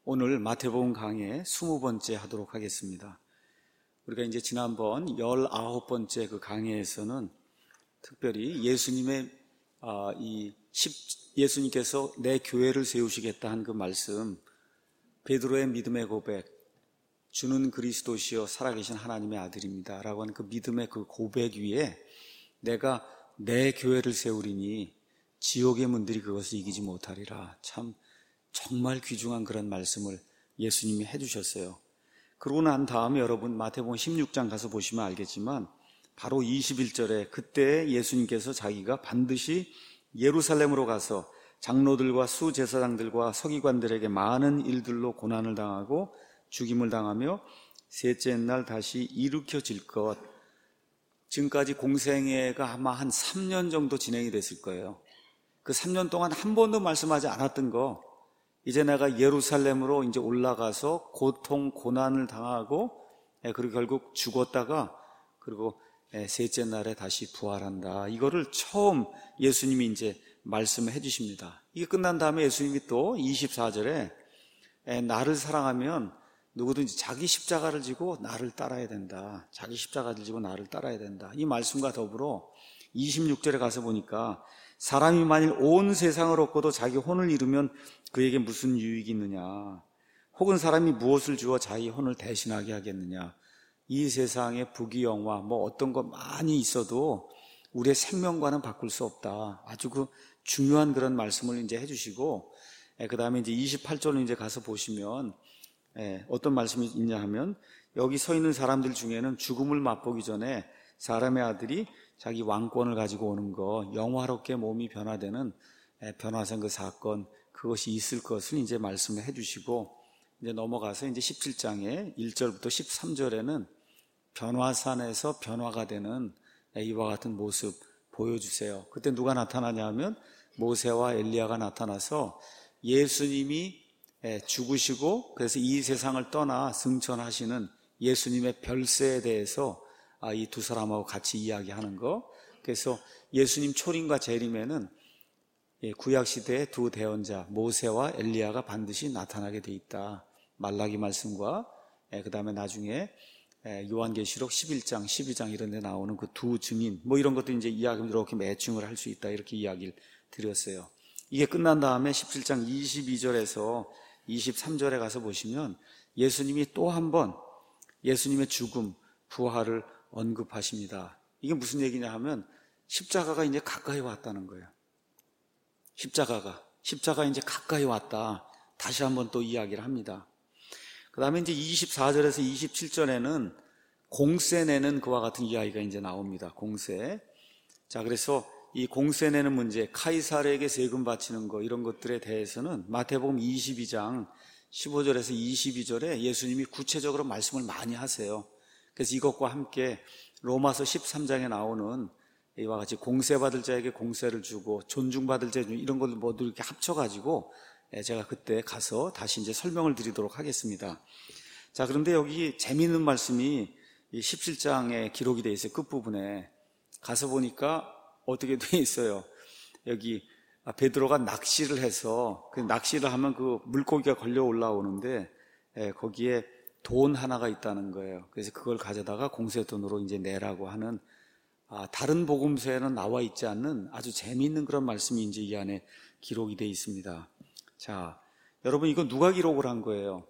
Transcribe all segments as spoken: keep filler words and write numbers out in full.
오늘 마태복음 강의 스무 번째 하도록 하겠습니다. 우리가 이제 지난번 열아홉 번째 그 강의에서는 특별히 예수님의 아, 이 십, 예수님께서 내 교회를 세우시겠다 한 그 말씀, 베드로의 믿음의 고백, 주는 그리스도시요 살아계신 하나님의 아들입니다 라고 하는 그 믿음의 그 고백 위에 내가 내 교회를 세우리니 지옥의 문들이 그것을 이기지 못하리라. 참 정말 귀중한 그런 말씀을 예수님이 해주셨어요. 그러고 난 다음에 여러분 마태복음 십육 장 가서 보시면 알겠지만 바로 이십일 절에 그때 예수님께서 자기가 반드시 예루살렘으로 가서 장로들과 수제사장들과 서기관들에게 많은 일들로 고난을 당하고 죽임을 당하며 셋째 날 다시 일으켜질 것. 지금까지 공생애가 아마 한 삼 년 정도 진행이 됐을 거예요. 그 삼 년 동안 한 번도 말씀하지 않았던 거, 이제 내가 예루살렘으로 이제 올라가서 고통, 고난을 당하고, 그리고 결국 죽었다가, 그리고 셋째 날에 다시 부활한다. 이거를 처음 예수님이 이제 말씀을 해주십니다. 이게 끝난 다음에 예수님이 또 이십사 절에 나를 사랑하면 누구든지 자기 십자가를 지고 나를 따라야 된다. 자기 십자가를 지고 나를 따라야 된다. 이 말씀과 더불어 이십육 절에 가서 보니까 사람이 만일 온 세상을 얻고도 자기 혼을 잃으면 그에게 무슨 유익이 있느냐. 혹은 사람이 무엇을 주어 자기 혼을 대신하게 하겠느냐. 이 세상에 부귀영화 뭐 어떤 거 많이 있어도 우리의 생명과는 바꿀 수 없다. 아주 그 중요한 그런 말씀을 이제 해주시고, 그 다음에 이제 이십팔 절로 이제 가서 보시면 어떤 말씀이 있냐 하면 여기 서 있는 사람들 중에는 죽음을 맛보기 전에 사람의 아들이 자기 왕권을 가지고 오는 거, 영화롭게 몸이 변화되는 변화산 그 사건, 그것이 있을 것을 이제 말씀을 해주시고, 이제 넘어가서 이제 십칠 장에 일 절부터 십삼 절에는 변화산에서 변화가 되는 이와 같은 모습 보여주세요. 그때 누가 나타나냐 하면 모세와 엘리야가 나타나서 예수님이 죽으시고 그래서 이 세상을 떠나 승천하시는 예수님의 별세에 대해서 이 두 사람하고 같이 이야기하는 거. 그래서 예수님 초림과 재림에는 구약시대의 두 대언자 모세와 엘리야가 반드시 나타나게 돼 있다. 말라기 말씀과 그 다음에 나중에 요한계시록 십일 장, 십이 장 이런 데 나오는 그 두 증인, 뭐 이런 것도 이제 이야기를 이렇게 매칭을 할 수 있다. 이렇게 이야기를 드렸어요. 이게 끝난 다음에 십칠 장 이십이 절에서 이십삼 절에 가서 보시면 예수님이 또 한 번 예수님의 죽음, 부활을 언급하십니다. 이게 무슨 얘기냐 하면 십자가가 이제 가까이 왔다는 거예요. 십자가가, 십자가 이제 가까이 왔다. 다시 한번 또 이야기를 합니다. 그 다음에 이제 이십사 절에서 이십칠 절에는 공세 내는 그와 같은 이야기가 이제 나옵니다. 공세. 자, 그래서 이 공세 내는 문제, 카이사르에게 세금 바치는 거, 이런 것들에 대해서는 마태복음 이십이 장 십오 절에서 이십이 절에 예수님이 구체적으로 말씀을 많이 하세요. 그래서 이것과 함께 로마서 십삼 장에 나오는 이와 같이 공세받을 자에게 공세를 주고 존중받을 자 이런 것들 모두 이렇게 합쳐가지고 제가 그때 가서 다시 이제 설명을 드리도록 하겠습니다. 자, 그런데 여기 재미있는 말씀이 이 십칠 장에 기록이 되어 있어요. 끝부분에 가서 보니까 어떻게 되어 있어요. 여기 베드로가 낚시를 해서 그 낚시를 하면 그 물고기가 걸려 올라오는데 거기에 돈 하나가 있다는 거예요. 그래서 그걸 가져다가 공세돈으로 이제 내라고 하는, 아, 다른 복음서에는 나와 있지 않는 아주 재미있는 그런 말씀이 이제 이 안에 기록이 되어 있습니다. 자, 여러분 이거 누가 기록을 한 거예요?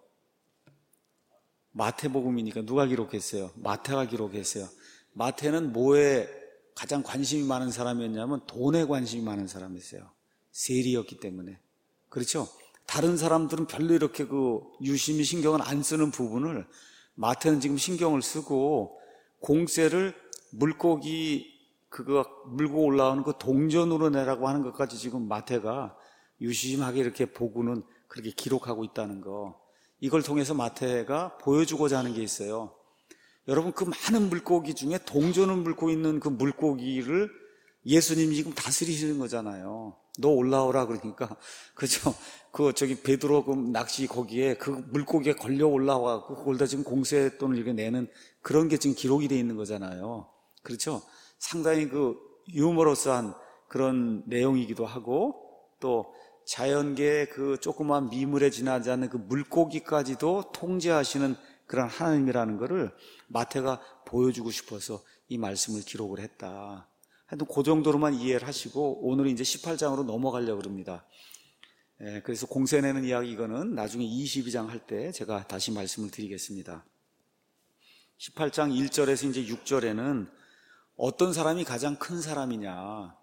마태복음이니까 누가 기록했어요? 마태가 기록했어요. 마태는 뭐에 가장 관심이 많은 사람이었냐면 돈에 관심이 많은 사람이었어요. 세리였기 때문에. 그렇죠? 다른 사람들은 별로 이렇게 그 유심히 신경을 안 쓰는 부분을 마태는 지금 신경을 쓰고 공세를 물고기 그거 물고 올라오는 그 동전으로 내라고 하는 것까지 지금 마태가 유심하게 이렇게 보고는 그렇게 기록하고 있다는 거. 이걸 통해서 마태가 보여주고자 하는 게 있어요. 여러분 그 많은 물고기 중에 동전을 물고 있는 그 물고기를 예수님이 지금 다스리시는 거잖아요. 너 올라오라 그러니까, 그죠? 그 저기 베드로 그 낚시 거기에 그 물고기에 걸려 올라와갖고 그걸 다 지금 공세돈을 이렇게 내는 그런 게 지금 기록이 돼 있는 거잖아요. 그렇죠? 상당히 그 유머러스한 그런 내용이기도 하고 또 자연계의 그 조그만 미물에 지나지 않는 그 물고기까지도 통제하시는 그런 하나님이라는 것을 마태가 보여주고 싶어서 이 말씀을 기록을 했다. 하여튼 그 정도로만 이해를 하시고 오늘 이제 십팔 장으로 넘어가려고 합니다. 예, 그래서 공세 내는 이야기 이거는 나중에 이십이 장 할 때 제가 다시 말씀을 드리겠습니다. 십팔 장 일 절에서 이제 육 절에는 어떤 사람이 가장 큰 사람이냐,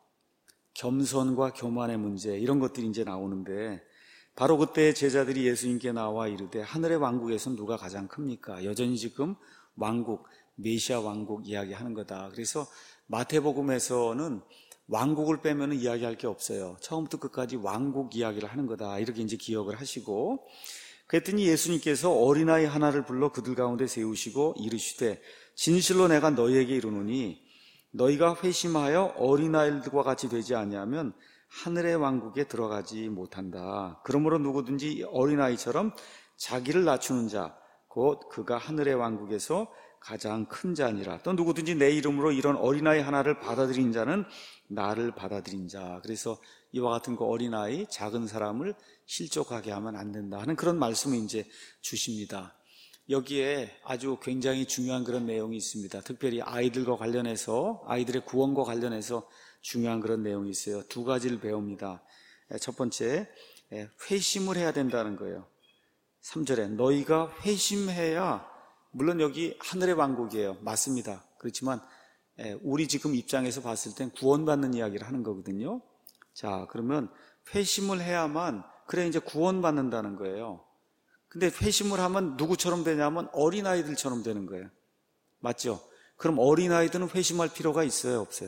겸손과 교만의 문제, 이런 것들이 이제 나오는데, 바로 그때 제자들이 예수님께 나와 이르되 하늘의 왕국에서 누가 가장 큽니까? 여전히 지금 왕국, 메시아 왕국 이야기하는 거다. 그래서 마태복음에서는 왕국을 빼면 이야기할 게 없어요. 처음부터 끝까지 왕국 이야기를 하는 거다. 이렇게 이제 기억을 하시고, 그랬더니 예수님께서 어린아이 하나를 불러 그들 가운데 세우시고 이르시되 진실로 내가 너희에게 이르노니 너희가 회심하여 어린아이들과 같이 되지 아니하면 하늘의 왕국에 들어가지 못한다. 그러므로 누구든지 어린아이처럼 자기를 낮추는 자, 곧 그가 하늘의 왕국에서 가장 큰 자니라. 또 누구든지 내 이름으로 이런 어린아이 하나를 받아들인 자는 나를 받아들인 자. 그래서 이와 같은 그 어린아이, 작은 사람을 실족하게 하면 안 된다 하는 그런 말씀을 이제 주십니다. 여기에 아주 굉장히 중요한 그런 내용이 있습니다. 특별히 아이들과 관련해서, 아이들의 구원과 관련해서 중요한 그런 내용이 있어요. 두 가지를 배웁니다. 첫 번째, 회심을 해야 된다는 거예요. 삼 절에 너희가 회심해야, 물론 여기 하늘의 왕국이에요. 맞습니다. 그렇지만 우리 지금 입장에서 봤을 땐 구원받는 이야기를 하는 거거든요. 자, 그러면 회심을 해야만, 그래 이제 구원받는다는 거예요. 근데 회심을 하면 누구처럼 되냐면 어린아이들처럼 되는 거예요. 맞죠? 그럼 어린아이들은 회심할 필요가 있어요, 없어요?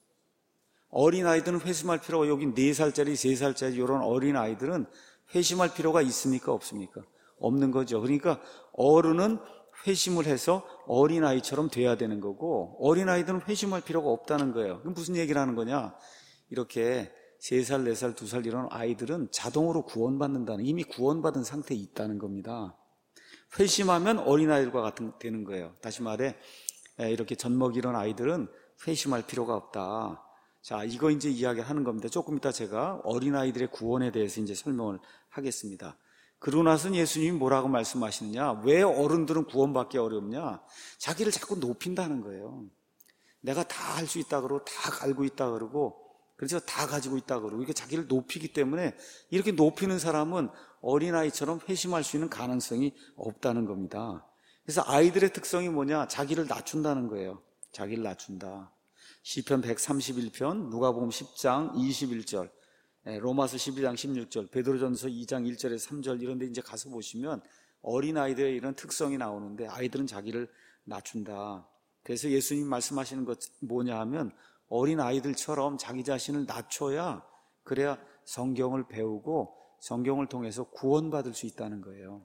어린아이들은 회심할 필요가, 여기 네 살짜리, 세 살짜리 이런 어린아이들은 회심할 필요가 있습니까, 없습니까? 없는 거죠. 그러니까 어른은 회심을 해서 어린아이처럼 돼야 되는 거고, 어린아이들은 회심할 필요가 없다는 거예요. 그럼 무슨 얘기를 하는 거냐? 이렇게 세 살, 네 살, 두 살 이런 아이들은 자동으로 구원받는다는, 이미 구원받은 상태에 있다는 겁니다. 회심하면 어린아이들과 같은 되는 거예요. 다시 말해, 이렇게 젖먹이 이런 아이들은 회심할 필요가 없다. 자, 이거 이제 이야기하는 겁니다. 조금 이따 제가 어린아이들의 구원에 대해서 이제 설명을 하겠습니다. 그러고 나서 예수님이 뭐라고 말씀하시느냐? 왜 어른들은 구원받기 어렵냐? 자기를 자꾸 높인다는 거예요. 내가 다 할 수 있다 그러고, 다 알고 있다 그러고, 그래서 다 가지고 있다 그러고, 이렇게 자기를 높이기 때문에 이렇게 높이는 사람은 어린아이처럼 회심할 수 있는 가능성이 없다는 겁니다. 그래서 아이들의 특성이 뭐냐? 자기를 낮춘다는 거예요. 자기를 낮춘다. 시편 백삼십일 편, 누가복음 십 장 이십일 절, 로마서 십이 장 십육 절, 베드로전서 이 장 일 절에서 삼 절 이런 데 이제 가서 보시면 어린아이들의 이런 특성이 나오는데, 아이들은 자기를 낮춘다. 그래서 예수님 말씀하시는 것 뭐냐 하면 어린아이들처럼 자기 자신을 낮춰야, 그래야 성경을 배우고 성경을 통해서 구원받을 수 있다는 거예요.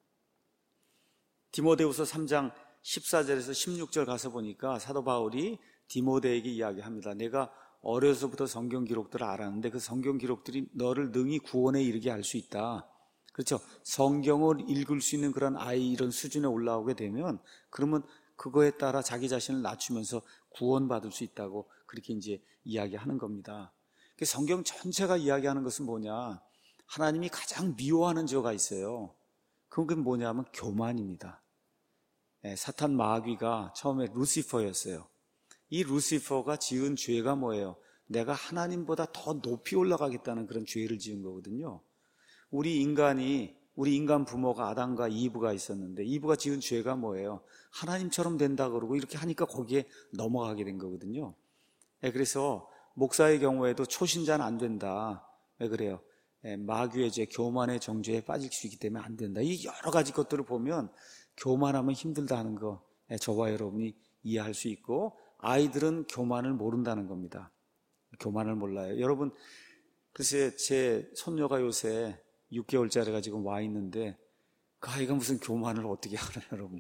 디모데후서 삼 장 십사 절에서 십육 절 가서 보니까 사도 바울이 디모데에게 이야기합니다. 내가 어려서부터 성경 기록들을 알았는데 그 성경 기록들이 너를 능히 구원에 이르게 할 수 있다. 그렇죠? 성경을 읽을 수 있는 그런 아이 이런 수준에 올라오게 되면, 그러면 그거에 따라 자기 자신을 낮추면서 구원받을 수 있다고 그렇게 이제 이야기하는 겁니다. 성경 전체가 이야기하는 것은 뭐냐? 하나님이 가장 미워하는 죄가 있어요. 그게 뭐냐면 교만입니다. 사탄 마귀가 처음에 루시퍼였어요. 이 루시퍼가 지은 죄가 뭐예요? 내가 하나님보다 더 높이 올라가겠다는 그런 죄를 지은 거거든요. 우리 인간이, 우리 인간 부모가 아담과 이브가 있었는데, 이브가 지은 죄가 뭐예요? 하나님처럼 된다 그러고 이렇게 하니까 거기에 넘어가게 된 거거든요. 그래서 목사의 경우에도 초신자는 안 된다. 왜 그래요? 마귀의 죄, 교만의 정죄에 빠질 수 있기 때문에 안 된다. 이 여러 가지 것들을 보면 교만하면 힘들다 하는 거 저와 여러분이 이해할 수 있고, 아이들은 교만을 모른다는 겁니다. 교만을 몰라요. 여러분, 글쎄 제 손녀가 요새 육 개월짜리가 지금 와 있는데 그 아이가 무슨 교만을 어떻게 알아요, 여러분?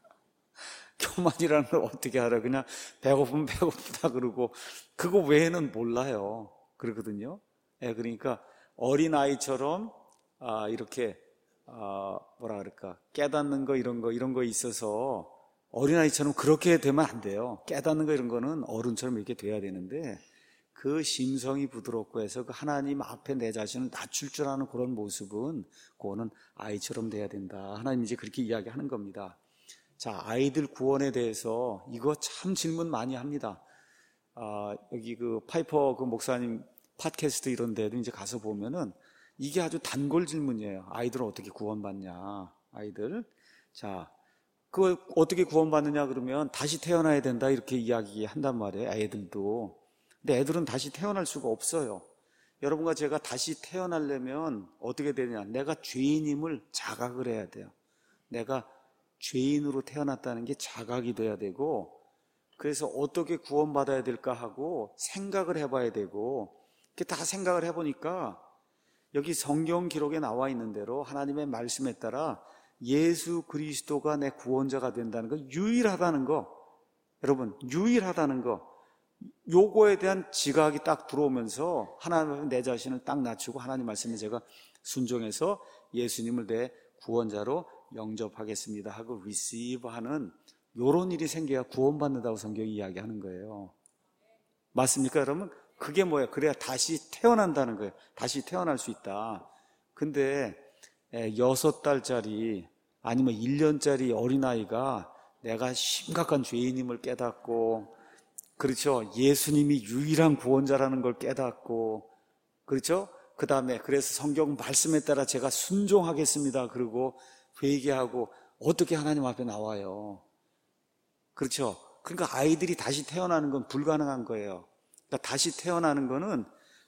교만이라는 걸 어떻게 알아요? 그냥 배고프면 배고프다 그러고 그거 외에는 몰라요. 그러거든요. 예, 그러니까 어린아이처럼 아, 이렇게 아, 뭐라 그럴까, 깨닫는 거 이런 거 이런 거 있어서 어린아이처럼 그렇게 되면 안 돼요. 깨닫는 거 이런 거는 어른처럼 이렇게 돼야 되는데, 그 심성이 부드럽고 해서 그 하나님 앞에 내 자신을 낮출 줄 아는 그런 모습은 그거는 아이처럼 돼야 된다. 하나님이 이제 그렇게 이야기하는 겁니다. 자, 아이들 구원에 대해서 이거 참 질문 많이 합니다. 아, 여기 그 파이퍼 그 목사님 팟캐스트 이런 데도 이제 가서 보면은 이게 아주 단골 질문이에요. 아이들은 어떻게 구원받냐, 아이들. 자, 그 어떻게 구원받느냐 그러면 다시 태어나야 된다 이렇게 이야기한단 말이에요. 애들도. 근데 애들은 다시 태어날 수가 없어요. 여러분과 제가 다시 태어나려면 어떻게 되냐? 내가 죄인임을 자각을 해야 돼요. 내가 죄인으로 태어났다는 게 자각이 돼야 되고, 그래서 어떻게 구원받아야 될까 하고 생각을 해봐야 되고, 이렇게 다 생각을 해보니까 여기 성경 기록에 나와 있는 대로 하나님의 말씀에 따라 예수 그리스도가 내 구원자가 된다는 거, 유일하다는 거, 여러분 유일하다는 거, 요거에 대한 지각이 딱 들어오면서 하나님 내 자신을 딱 낮추고 하나님 말씀에 제가 순종해서 예수님을 내 구원자로 영접하겠습니다 하고 receive 하는 요런 일이 생겨야 구원받는다고 성경이 이야기하는 거예요. 맞습니까 여러분? 그게 뭐예요? 그래야 다시 태어난다는 거예요. 다시 태어날 수 있다. 근데 여섯 달짜리 아니면 일 년짜리 어린아이가 내가 심각한 죄인임을 깨닫고, 그렇죠, 예수님이 유일한 구원자라는 걸 깨닫고, 그렇죠, 그 다음에 그래서 성경 말씀에 따라 제가 순종하겠습니다 그리고 회개하고 어떻게 하나님 앞에 나와요. 그렇죠. 그러니까 아이들이 다시 태어나는 건 불가능한 거예요. 그러니까 다시 태어나는 거는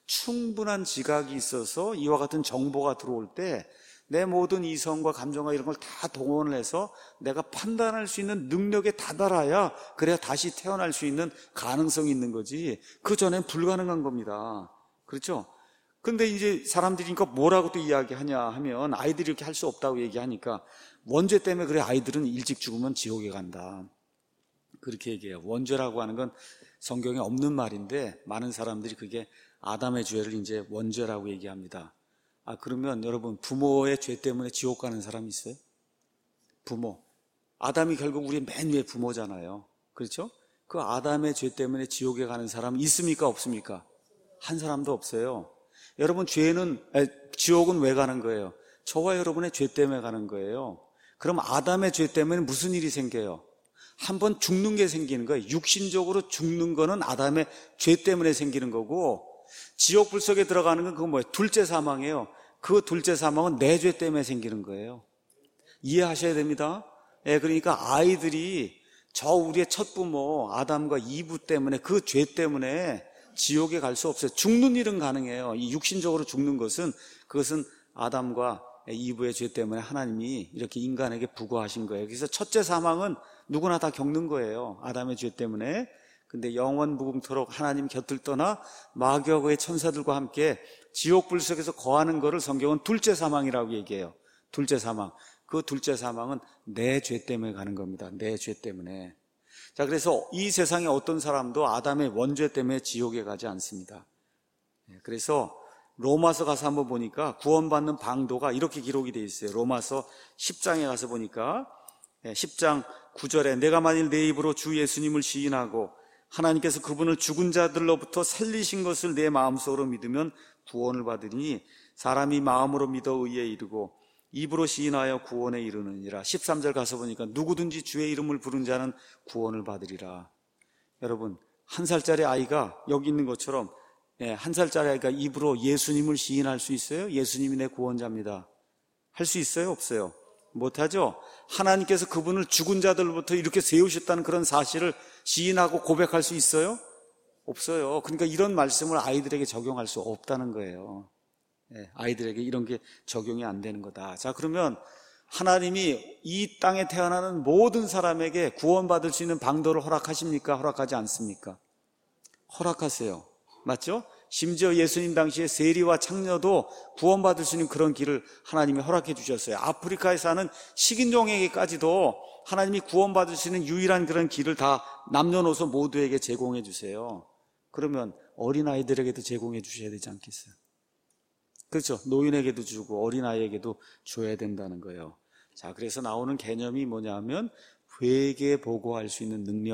충분한 지각이 있어서 이와 같은 정보가 들어올 때 내 모든 이성과 감정과 이런 걸 다 동원을 해서 내가 판단할 수 있는 능력에 다다라야 그래야 다시 태어날 수 있는 가능성이 있는 거지, 그 전엔 불가능한 겁니다. 그렇죠? 근데 이제 사람들이 그러니까 뭐라고 또 이야기하냐 하면, 아이들이 이렇게 할 수 없다고 얘기하니까 원죄 때문에 그래 아이들은 일찍 죽으면 지옥에 간다 그렇게 얘기해요. 원죄라고 하는 건 성경에 없는 말인데 많은 사람들이 그게 아담의 죄를 이제 원죄라고 얘기합니다. 아, 그러면 여러분 부모의 죄 때문에 지옥 가는 사람 있어요? 부모. 아담이 결국 우리 맨 위에 부모잖아요. 그렇죠? 그 아담의 죄 때문에 지옥에 가는 사람 있습니까? 없습니까? 한 사람도 없어요. 여러분 죄는, 아니, 지옥은 왜 가는 거예요? 저와 여러분의 죄 때문에 가는 거예요. 그럼 아담의 죄 때문에 무슨 일이 생겨요? 한번 죽는 게 생기는 거예요. 육신적으로 죽는 거는 아담의 죄 때문에 생기는 거고, 지옥 불속에 들어가는 건 그거 뭐예요? 둘째 사망이에요. 그 둘째 사망은 내 죄 때문에 생기는 거예요. 이해하셔야 됩니다. 예, 그러니까 아이들이 저 우리의 첫 부모 아담과 이브 때문에, 그 죄 때문에 지옥에 갈 수 없어요. 죽는 일은 가능해요. 이 육신적으로 죽는 것은, 그것은 아담과 이브의 죄 때문에 하나님이 이렇게 인간에게 부과하신 거예요. 그래서 첫째 사망은 누구나 다 겪는 거예요. 아담의 죄 때문에. 근데 영원 무궁토록 하나님 곁을 떠나 마귀의 천사들과 함께 지옥 불속에서 거하는 것을 성경은 둘째 사망이라고 얘기해요. 둘째 사망. 그 둘째 사망은 내 죄 때문에 가는 겁니다. 내 죄 때문에. 자, 그래서 이 세상에 어떤 사람도 아담의 원죄 때문에 지옥에 가지 않습니다. 그래서 로마서 가서 한번 보니까 구원받는 방도가 이렇게 기록이 되어 있어요. 로마서 십 장에 가서 보니까 십 장 구 절에 내가 만일 내 입으로 주 예수님을 시인하고 하나님께서 그분을 죽은 자들로부터 살리신 것을 내 마음속으로 믿으면 구원을 받으니 사람이 마음으로 믿어 의에 이르고 입으로 시인하여 구원에 이르느니라. 십삼 절 가서 보니까 누구든지 주의 이름을 부른 자는 구원을 받으리라. 여러분, 한 살짜리 아이가 여기 있는 것처럼, 한 살짜리 아이가 입으로 예수님을 시인할 수 있어요? 예수님이 내 구원자입니다. 할 수 있어요? 없어요? 못하죠? 하나님께서 그분을 죽은 자들로부터 이렇게 세우셨다는 그런 사실을 시인하고 고백할 수 있어요? 없어요. 그러니까 이런 말씀을 아이들에게 적용할 수 없다는 거예요. 아이들에게 이런 게 적용이 안 되는 거다. 자, 그러면 하나님이 이 땅에 태어나는 모든 사람에게 구원받을 수 있는 방도를 허락하십니까? 허락하지 않습니까? 허락하세요. 맞죠? 심지어 예수님 당시에 세리와 창녀도 구원받을 수 있는 그런 길을 하나님이 허락해 주셨어요. 아프리카에 사는 식인종에게까지도 하나님이 구원받을 수 있는 유일한 그런 길을 다 남녀노소 모두에게 제공해 주세요. 그러면 어린아이들에게도 제공해 주셔야 되지 않겠어요? 그렇죠. 노인에게도 주고 어린아이에게도 줘야 된다는 거예요. 자, 그래서 나오는 개념이 뭐냐면 회개 보고할 수 있는 능력,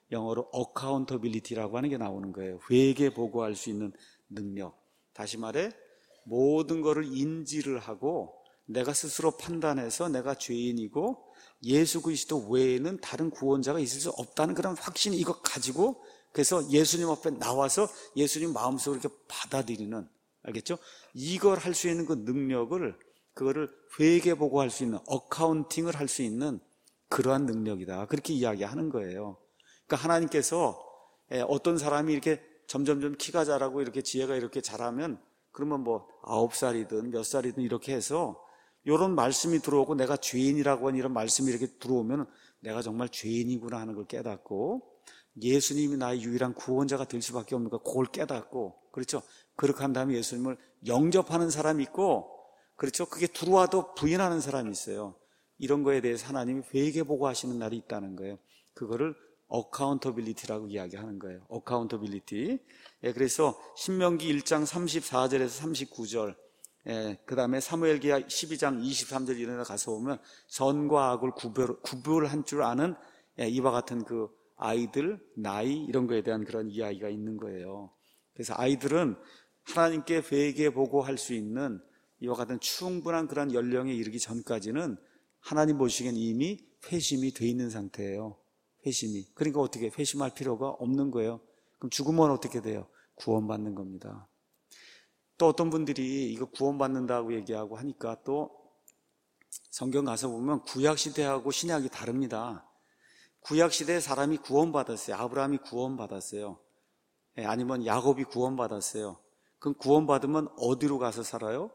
영어로 accountability라고 하는 게 나오는 거예요. 회개 보고할 수 있는 능력. 다시 말해 모든 것을 인지를 하고 내가 스스로 판단해서 내가 죄인이고 예수 그리스도 외에는 다른 구원자가 있을 수 없다는 그런 확신, 이거 가지고 그래서 예수님 앞에 나와서 예수님 마음속으로 이렇게 받아들이는, 알겠죠? 이걸 할 수 있는 그 능력을, 그거를 회개 보고할 수 있는, 어카운팅을 할 수 있는 그러한 능력이다, 그렇게 이야기하는 거예요. 그러니까 하나님께서 어떤 사람이 이렇게 점점점 키가 자라고 이렇게 지혜가 이렇게 자라면 그러면 뭐 아홉 살이든 몇 살이든 이렇게 해서 이런 말씀이 들어오고 내가 죄인이라고 하는 이런 말씀이 이렇게 들어오면 내가 정말 죄인이구나 하는 걸 깨닫고 예수님이 나의 유일한 구원자가 될 수밖에 없는 걸 그걸 깨닫고, 그렇죠? 그렇게 한 다음에 예수님을 영접하는 사람이 있고, 그렇죠? 그게 들어와도 부인하는 사람이 있어요. 이런 거에 대해서 하나님이 회개 보고하시는 날이 있다는 거예요. 그거를 accountability라고 이야기하는 거예요. accountability. 예, 그래서 신명기 일 장 삼십사 절에서 삼십구 절, 예, 그 다음에 사무엘기하 십이 장 이십삼 절 이런 데 가서 보면 선과 악을 구별, 구별한 줄 아는, 예, 이와 같은 그 아이들, 나이 이런 거에 대한 그런 이야기가 있는 거예요. 그래서 아이들은 하나님께 회개 보고할 수 있는 이와 같은 충분한 그런 연령에 이르기 전까지는 하나님 보시기엔 이미 회심이 돼 있는 상태예요. 회심이. 그러니까 어떻게 회심할 필요가 없는 거예요. 그럼 죽으면 어떻게 돼요? 구원받는 겁니다. 또 어떤 분들이 이거 구원받는다고 얘기하고 하니까 또 성경 가서 보면 구약시대하고 신약이 다릅니다. 구약시대에 사람이 구원받았어요. 아브라함이 구원받았어요. 아니면 야곱이 구원받았어요. 그럼 구원받으면 어디로 가서 살아요?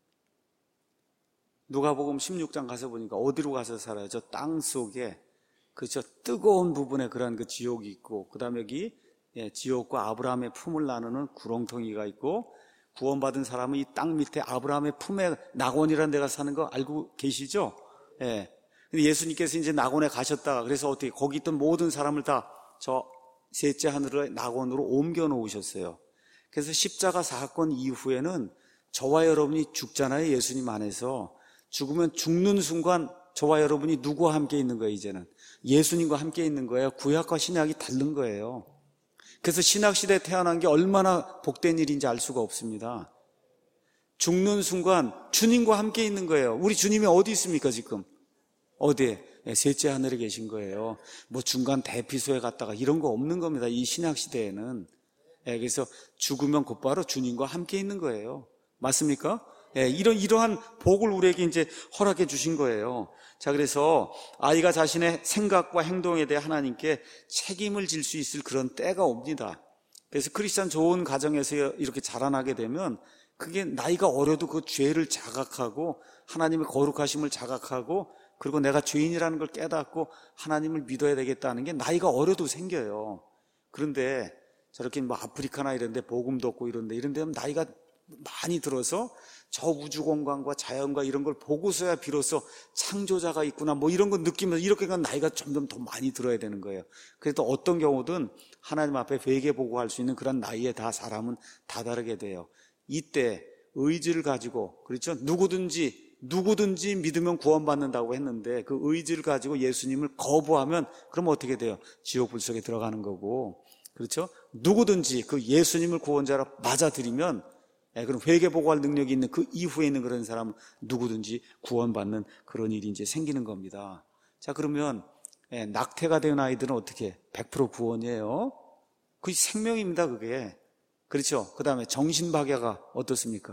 누가복음 십육 장 가서 보니까 어디로 가서 살아요? 저 땅 속에, 그저 뜨거운 부분에 그런 그 지옥이 있고, 그 다음에 여기 예, 지옥과 아브라함의 품을 나누는 구렁텅이가 있고, 구원받은 사람은 이 땅 밑에 아브라함의 품에 낙원이라는 데가 사는 거 알고 계시죠? 예. 근데 예수님께서 이제 낙원에 가셨다가 그래서 어떻게 거기 있던 모든 사람을 다 저 셋째 하늘의 낙원으로 옮겨 놓으셨어요. 그래서 십자가 사건 이후에는 저와 여러분이 죽잖아요. 예수님 안에서. 죽으면 죽는 순간 저와 여러분이 누구와 함께 있는 거예요? 이제는 예수님과 함께 있는 거예요. 구약과 신약이 다른 거예요. 그래서 신약시대에 태어난 게 얼마나 복된 일인지 알 수가 없습니다. 죽는 순간 주님과 함께 있는 거예요. 우리 주님이 어디 있습니까 지금? 어디에? 셋째 하늘에 계신 거예요. 뭐 중간 대피소에 갔다가 이런 거 없는 겁니다. 이 신약시대에는. 그래서 죽으면 곧바로 주님과 함께 있는 거예요. 맞습니까? 이런, 이러한 복을 우리에게 이제 허락해 주신 거예요. 자, 그래서 아이가 자신의 생각과 행동에 대해 하나님께 책임을 질 수 있을 그런 때가 옵니다. 그래서 크리스찬 좋은 가정에서 이렇게 자라나게 되면 그게 나이가 어려도 그 죄를 자각하고 하나님의 거룩하심을 자각하고 그리고 내가 죄인이라는 걸 깨닫고 하나님을 믿어야 되겠다는 게 나이가 어려도 생겨요. 그런데 저렇게 뭐 아프리카나 이런 데 복음도 없고 이런 데 이런 데는 나이가 많이 들어서 저 우주공간과 자연과 이런 걸 보고서야 비로소 창조자가 있구나 뭐 이런 거 느끼면서 이렇게 간 나이가 점점 더 많이 들어야 되는 거예요. 그래도 어떤 경우든 하나님 앞에 회개 보고할 수 있는 그런 나이에 다 사람은 다 다르게 돼요. 이때 의지를 가지고, 그렇죠? 누구든지 누구든지 믿으면 구원받는다고 했는데 그 의지를 가지고 예수님을 거부하면 그럼 어떻게 돼요? 지옥 불 속에 들어가는 거고, 그렇죠? 누구든지 그 예수님을 구원자로 맞아들이면, 예, 그럼 회개 보고할 능력이 있는 그 이후에 있는 그런 사람은 누구든지 구원받는 그런 일이 이제 생기는 겁니다. 자, 그러면 예, 낙태가 된 아이들은 어떻게? 백 퍼센트 구원이에요. 그게 생명입니다, 그게. 그렇죠? 그 다음에 정신박야가 어떻습니까?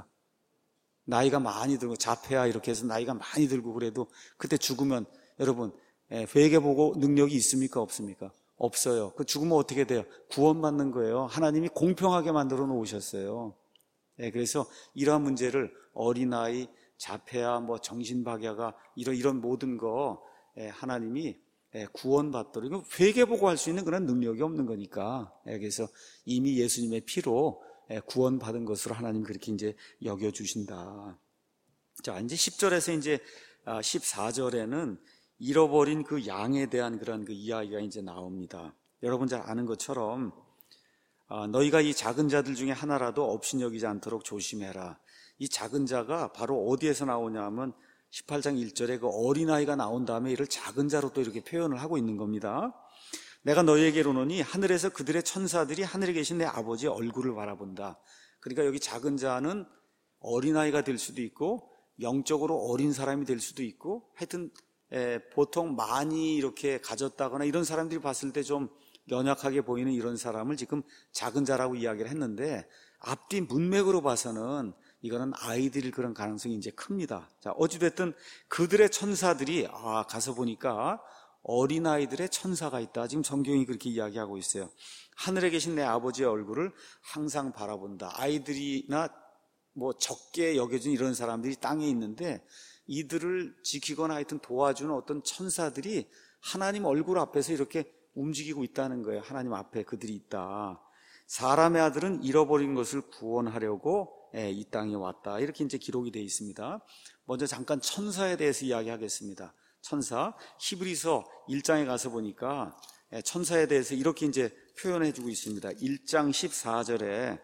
나이가 많이 들고 자폐아 이렇게 해서 나이가 많이 들고 그래도 그때 죽으면 여러분 회개 보고 능력이 있습니까? 없습니까? 없어요. 그 죽으면 어떻게 돼요? 구원받는 거예요. 하나님이 공평하게 만들어 놓으셨어요. 네, 그래서 이러한 문제를 어린아이, 자폐아, 뭐 정신박야가 이런 이런 모든 거 하나님이 구원받도록 이거 회개 보고 할 수 있는 그런 능력이 없는 거니까. 그래서 이미 예수님의 피로 구원받은 것으로 하나님 그렇게 이제 여겨주신다. 자, 이제 십 절에서 이제 십사 절에는 잃어버린 그 양에 대한 그런 그 이야기가 이제 나옵니다. 여러분 잘 아는 것처럼 너희가 이 작은 자들 중에 하나라도 업신여기지 않도록 조심해라. 이 작은 자가 바로 어디에서 나오냐 하면 십팔 장 일 절에 그 어린아이가 나온 다음에 이를 작은 자로 또 이렇게 표현을 하고 있는 겁니다. 내가 너희에게 이르노니 하늘에서 그들의 천사들이 하늘에 계신 내 아버지의 얼굴을 바라본다. 그러니까 여기 작은 자는 어린아이가 될 수도 있고 영적으로 어린 사람이 될 수도 있고 하여튼 에, 보통 많이 이렇게 가졌다거나 이런 사람들이 봤을 때 좀 연약하게 보이는 이런 사람을 지금 작은 자라고 이야기를 했는데 앞뒤 문맥으로 봐서는 이거는 아이들일 그런 가능성이 이제 큽니다. 자, 어찌됐든 그들의 천사들이 아 가서 보니까 어린아이들의 천사가 있다. 지금 성경이 그렇게 이야기하고 있어요. 하늘에 계신 내 아버지의 얼굴을 항상 바라본다. 아이들이나 뭐 적게 여겨진 이런 사람들이 땅에 있는데 이들을 지키거나 하여튼 도와주는 어떤 천사들이 하나님 얼굴 앞에서 이렇게 움직이고 있다는 거예요. 하나님 앞에 그들이 있다. 사람의 아들은 잃어버린 것을 구원하려고 이 땅에 왔다. 이렇게 이제 기록이 되어 있습니다. 먼저 잠깐 천사에 대해서 이야기하겠습니다. 천사, 히브리서 일 장에 가서 보니까 천사에 대해서 이렇게 이제 표현해 주고 있습니다. 일 장 십사 절에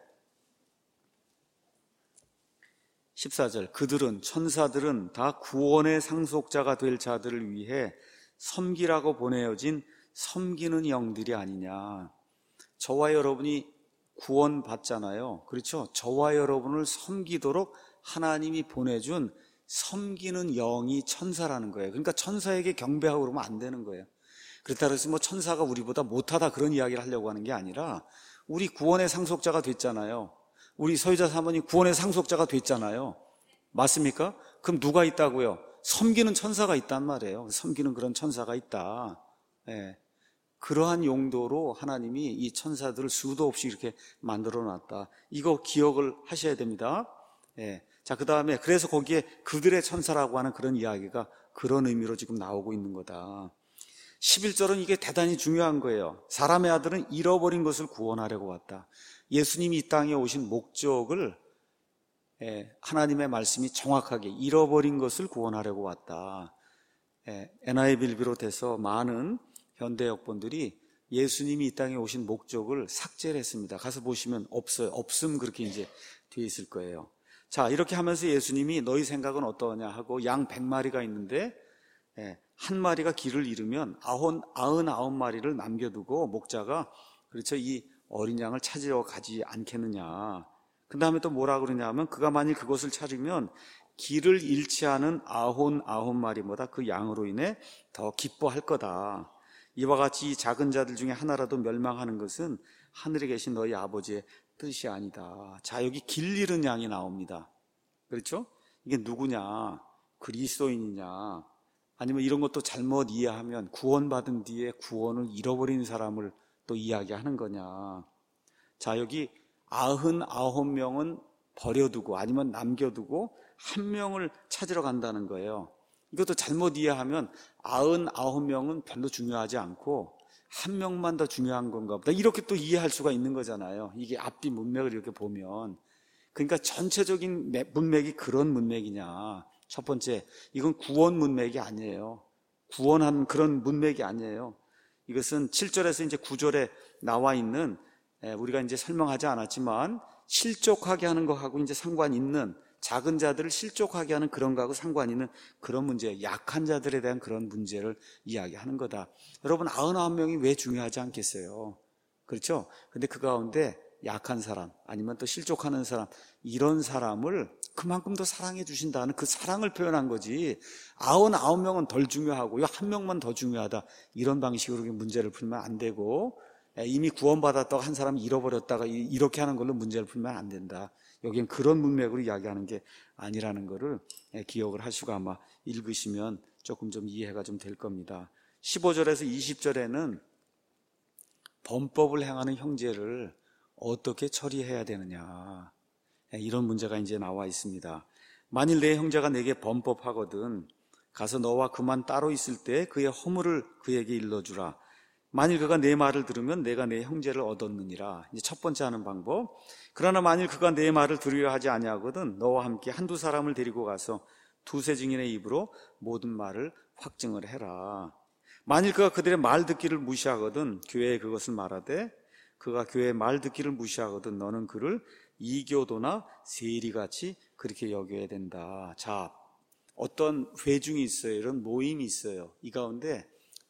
십사 절, 그들은 천사들은 다 구원의 상속자가 될 자들을 위해 섬기라고 보내어진 섬기는 영들이 아니냐. 저와 여러분이 구원 받잖아요. 그렇죠? 저와 여러분을 섬기도록 하나님이 보내준 섬기는 영이 천사라는 거예요. 그러니까 천사에게 경배하고 그러면 안 되는 거예요. 그렇다 그래서 뭐 천사가 우리보다 못하다 그런 이야기를 하려고 하는 게 아니라 우리 구원의 상속자가 됐잖아요. 우리 서유자 사모님 구원의 상속자가 됐잖아요. 맞습니까? 그럼 누가 있다고요? 섬기는 천사가 있단 말이에요. 섬기는 그런 천사가 있다. 예. 그러한 용도로 하나님이 이 천사들을 수도 없이 이렇게 만들어 놨다. 이거 기억을 하셔야 됩니다. 예. 자, 그 다음에 그래서 거기에 그들의 천사라고 하는 그런 이야기가 그런 의미로 지금 나오고 있는 거다. 십일 절은 이게 대단히 중요한 거예요. 사람의 아들은 잃어버린 것을 구원하려고 왔다. 예수님이 이 땅에 오신 목적을 하나님의 말씀이 정확하게 잃어버린 것을 구원하려고 왔다. 엔아이비를 비롯해서 많은 현대 역본들이 예수님이 이 땅에 오신 목적을 삭제를 했습니다. 가서 보시면 없어요. 없음 그렇게 이제 뒤에 있을 거예요. 자, 이렇게 하면서 예수님이 너희 생각은 어떠냐 하고 양 백 마리가 있는데 한 마리가 길을 잃으면 아흔, 아흔아홉 마리를 남겨두고 목자가 그렇죠. 이 어린 양을 찾으러 가지 않겠느냐. 그 다음에 또 뭐라 그러냐 하면 그가 만일 그것을 찾으면 길을 잃지 않은 아흔아홉 마리보다 그 양으로 인해 더 기뻐할 거다. 이와 같이 작은 자들 중에 하나라도 멸망하는 것은 하늘에 계신 너희 아버지의 뜻이 아니다. 자, 여기 길 잃은 양이 나옵니다. 그렇죠? 이게 누구냐? 그리스도인이냐? 아니면 이런 것도 잘못 이해하면 구원받은 뒤에 구원을 잃어버린 사람을 또 이야기하는 거냐? 자, 여기 아흔아홉 명은 버려두고 아니면 남겨두고 한 명을 찾으러 간다는 거예요. 이것도 잘못 이해하면 아흔아홉 명은 별로 중요하지 않고 한 명만 더 중요한 건가 보다. 이렇게 또 이해할 수가 있는 거잖아요. 이게 앞뒤 문맥을 이렇게 보면. 그러니까 전체적인 문맥이 그런 문맥이냐. 첫 번째, 이건 구원 문맥이 아니에요. 구원한 그런 문맥이 아니에요. 이것은 칠 절에서 이제 구 절에 나와 있는 우리가 이제 설명하지 않았지만 실족하게 하는 것하고 이제 상관 있는 작은 자들을 실족하게 하는 그런 거하고 상관 있는 그런 문제, 약한 자들에 대한 그런 문제를 이야기하는 거다. 여러분, 아흔아홉 명이 왜 중요하지 않겠어요? 그렇죠? 근데 그 가운데 약한 사람, 아니면 또 실족하는 사람, 이런 사람을 그만큼 더 사랑해 주신다는 그 사랑을 표현한 거지. 아흔아홉 명은 덜 중요하고 한 명만 더 중요하다. 이런 방식으로 문제를 풀면 안 되고, 이미 구원받았다가 한 사람이 잃어버렸다가 이렇게 하는 걸로 문제를 풀면 안 된다. 여기는 그런 문맥으로 이야기하는 게 아니라는 것을 기억을 하시고 아마 읽으시면 조금 좀 이해가 좀 될 겁니다. 십오 절에서 이십 절에는 범법을 행하는 형제를 어떻게 처리해야 되느냐, 이런 문제가 이제 나와 있습니다. 만일 내 형제가 내게 범법하거든 가서 너와 그만 따로 있을 때 그의 허물을 그에게 일러주라. 만일 그가 내 말을 들으면 내가 내 형제를 얻었느니라. 이제 첫 번째 하는 방법. 그러나 만일 그가 내 말을 들으려 하지 아니하거든 너와 함께 한두 사람을 데리고 가서 두세 증인의 입으로 모든 말을 확증을 해라. 만일 그가 그들의 말 듣기를 무시하거든 교회에 그것을 말하되 그가 교회의 말 듣기를 무시하거든 너는 그를 이교도나 세리같이 그렇게 여겨야 된다. 자, 어떤 회중이 있어요. 이런 모임이 있어요. 이 가운데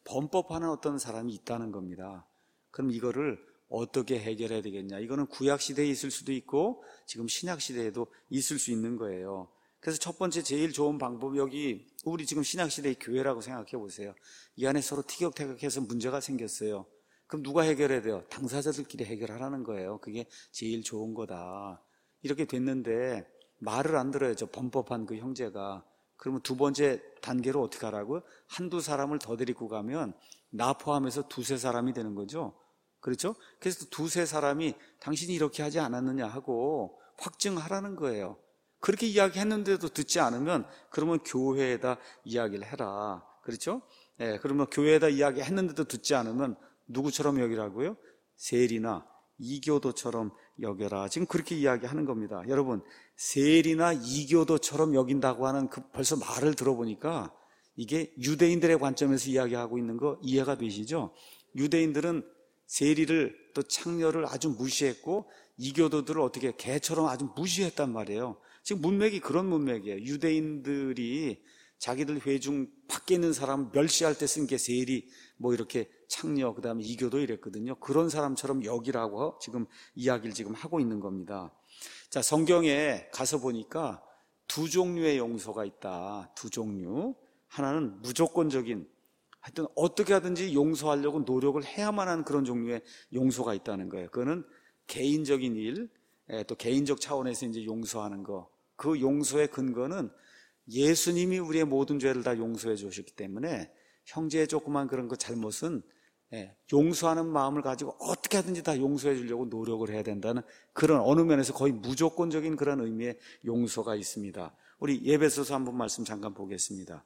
범법하는 어떤 사람이 있다는 겁니다. 그럼 이거를 어떻게 해결해야 되겠냐? 이거는 구약시대에 있을 수도 있고 지금 신약시대에도 있을 수 있는 거예요. 그래서 첫 번째 제일 좋은 방법이 여기 우리 지금 신약시대의 교회라고 생각해 보세요. 이 안에 서로 티격태격해서 문제가 생겼어요. 그럼 누가 해결해야 돼요? 당사자들끼리 해결하라는 거예요. 그게 제일 좋은 거다. 이렇게 됐는데 말을 안 들어요. 저 범법한 그 형제가. 그러면 두 번째 단계로 어떻게 하라고요? 한두 사람을 더 데리고 가면 나 포함해서 두세 사람이 되는 거죠. 그렇죠? 그래서 두세 사람이 당신이 이렇게 하지 않았느냐 하고 확증하라는 거예요. 그렇게 이야기했는데도 듣지 않으면 그러면 교회에다 이야기를 해라. 그렇죠? 예, 그러면 교회에다 이야기했는데도 듣지 않으면 누구처럼 여기라고요? 세리나 이교도처럼 여겨라. 지금 그렇게 이야기하는 겁니다. 여러분, 세리나 이교도처럼 여긴다고 하는 그 벌써 말을 들어보니까 이게 유대인들의 관점에서 이야기하고 있는 거 이해가 되시죠? 유대인들은 세리를 또 창녀를 아주 무시했고 이교도들을 어떻게 개처럼 아주 무시했단 말이에요. 지금 문맥이 그런 문맥이에요. 유대인들이 자기들 회중 밖에 있는 사람 멸시할 때 쓴 게 세리, 뭐 이렇게 창녀, 그 다음에 이교도 이랬거든요. 그런 사람처럼 여기라고 지금 이야기를 지금 하고 있는 겁니다. 자, 성경에 가서 보니까 두 종류의 용서가 있다. 두 종류. 하나는 무조건적인, 하여튼 어떻게 하든지 용서하려고 노력을 해야만 하는 그런 종류의 용서가 있다는 거예요. 그거는 개인적인 일, 또 개인적 차원에서 이제 용서하는 거. 그 용서의 근거는 예수님이 우리의 모든 죄를 다 용서해 주셨기 때문에 형제의 조그만 그런 그 잘못은 용서하는 마음을 가지고 어떻게 하든지 다 용서해 주려고 노력을 해야 된다는 그런 어느 면에서 거의 무조건적인 그런 의미의 용서가 있습니다. 우리 예배소서 한번 말씀 잠깐 보겠습니다.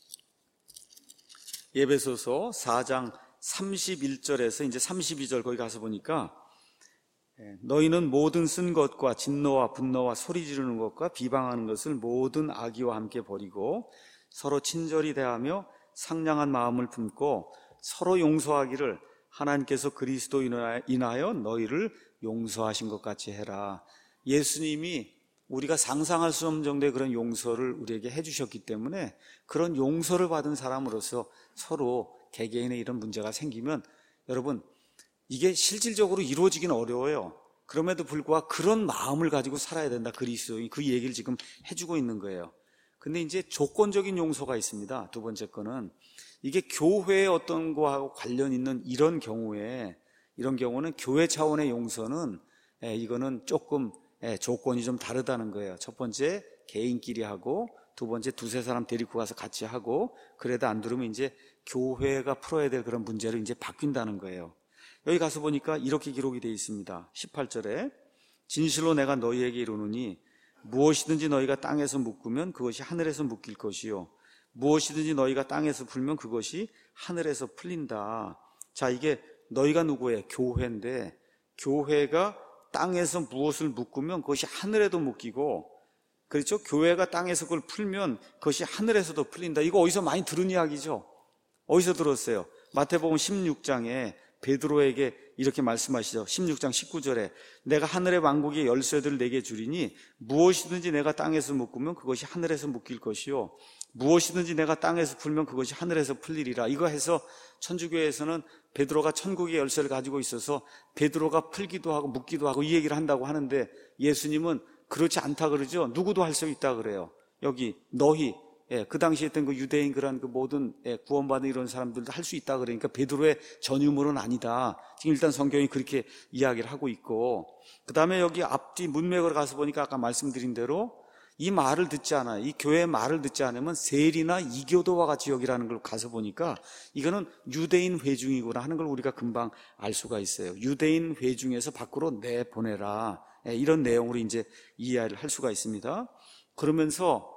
예배소서 사 장 삼십일 절에서 이제 삼십이 절 거기 가서 보니까 너희는 모든 쓴 것과 진노와 분노와 소리 지르는 것과 비방하는 것을 모든 악의와 함께 버리고 서로 친절히 대하며 상냥한 마음을 품고 서로 용서하기를 하나님께서 그리스도 인하여 너희를 용서하신 것 같이 해라. 예수님이 우리가 상상할 수 없는 정도의 그런 용서를 우리에게 해주셨기 때문에 그런 용서를 받은 사람으로서 서로 개개인의 이런 문제가 생기면 여러분 이게 실질적으로 이루어지기는 어려워요. 그럼에도 불구하고 그런 마음을 가지고 살아야 된다. 그리스도인이 그 얘기를 지금 해주고 있는 거예요. 근데 이제 조건적인 용서가 있습니다. 두 번째 거는 이게 교회의 어떤 거하고 관련 있는 이런 경우에 이런 경우는 교회 차원의 용서는 이거는 조금 조건이 좀 다르다는 거예요. 첫 번째 개인끼리 하고 두 번째 두세 사람 데리고 가서 같이 하고 그래도 안 들으면 이제 교회가 풀어야 될 그런 문제로 이제 바뀐다는 거예요. 여기 가서 보니까 이렇게 기록이 되어 있습니다. 십팔 절에 진실로 내가 너희에게 이르노니 무엇이든지 너희가 땅에서 묶으면 그것이 하늘에서 묶일 것이요 무엇이든지 너희가 땅에서 풀면 그것이 하늘에서 풀린다. 자, 이게 너희가 누구예요? 교회인데 교회가 땅에서 무엇을 묶으면 그것이 하늘에도 묶이고 그렇죠? 교회가 땅에서 그걸 풀면 그것이 하늘에서도 풀린다. 이거 어디서 많이 들은 이야기죠? 어디서 들었어요? 마태복음 십육 장에 베드로에게 이렇게 말씀하시죠. 십육 장 십구 절에 내가 하늘의 왕국의 열쇠들을 내게 주리니 무엇이든지 내가 땅에서 묶으면 그것이 하늘에서 묶일 것이요 무엇이든지 내가 땅에서 풀면 그것이 하늘에서 풀리리라. 이거 해서 천주교에서는 베드로가 천국의 열쇠를 가지고 있어서 베드로가 풀기도 하고 묶기도 하고 이 얘기를 한다고 하는데 예수님은 그렇지 않다 그러죠. 누구도 할 수 있다 그래요. 여기 너희 예, 그 당시에 했던 그 유대인 그런 그 모든 예, 구원받은 이런 사람들도 할 수 있다 그러니까 베드로의 전유물은 아니다. 지금 일단 성경이 그렇게 이야기를 하고 있고 그 다음에 여기 앞뒤 문맥으로 가서 보니까 아까 말씀드린 대로 이 말을 듣지 않아요. 이 교회의 말을 듣지 않으면 세리나 이교도와 같이 여기라는 걸 가서 보니까 이거는 유대인 회중이구나 하는 걸 우리가 금방 알 수가 있어요. 유대인 회중에서 밖으로 내보내라. 예, 이런 내용으로 이제 이해를 할 수가 있습니다. 그러면서